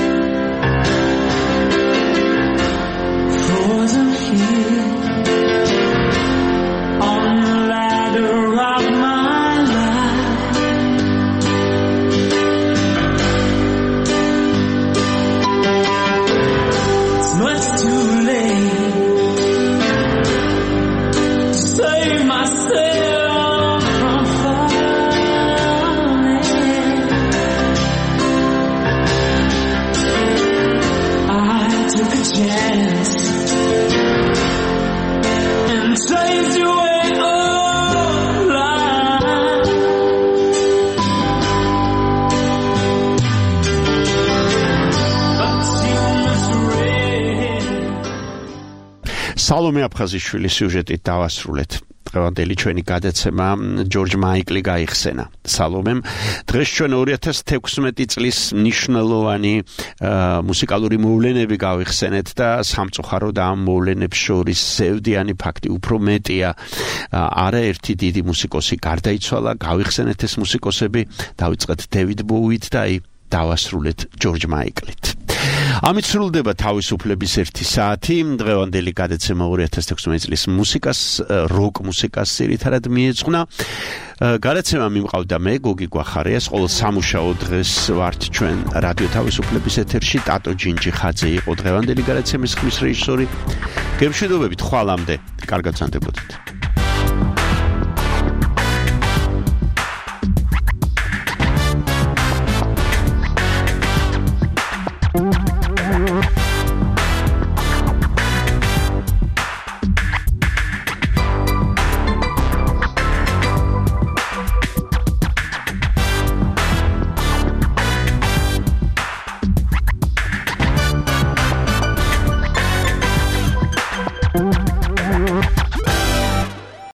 სალომე აფხაზიშვილის სიუჟეტით დავასრულეთ. დღევანდელი ჩვენი გადაცემა ჯორჯ მაიკლი გაიხსენა. სალომემ დღეს ჩვენ 2016 წლის მნიშვნელოვანი მუსიკალური მოვლენები გავიხსენეთ და სამწუხაროდ ამ მოვლენებს შორის ზევდიანი ფაქტი უფრო მეტია. არაერთი დიდი მუსიკოსი გარდაიცვალა, გავიხსენეთ ეს მუსიკოსები, დავიწყეთ დევიდ ბოუით და დავასრულეთ ჯორჯ მაიკლით. ამით სრულდება თავისუფლების 1 საათი. დღევანდელი გადაცემა 2016 წლის მუსიკას, როკ მუსიკას ძირითადად მიეძღვნა. გადაცემა მიმყავდა მე, გოგი გვახარიას. ყოველ სამუშაო დღეს ვართ ჩვენ რადიო თავისუფლების ეთერში. ტატო ჯინჯიხაძე იყო დღევანდელი გადაცემის ხმის რეჟისორი. გემშვიდობებით, ხვალამდე. კარგად ზანდებოდეთ.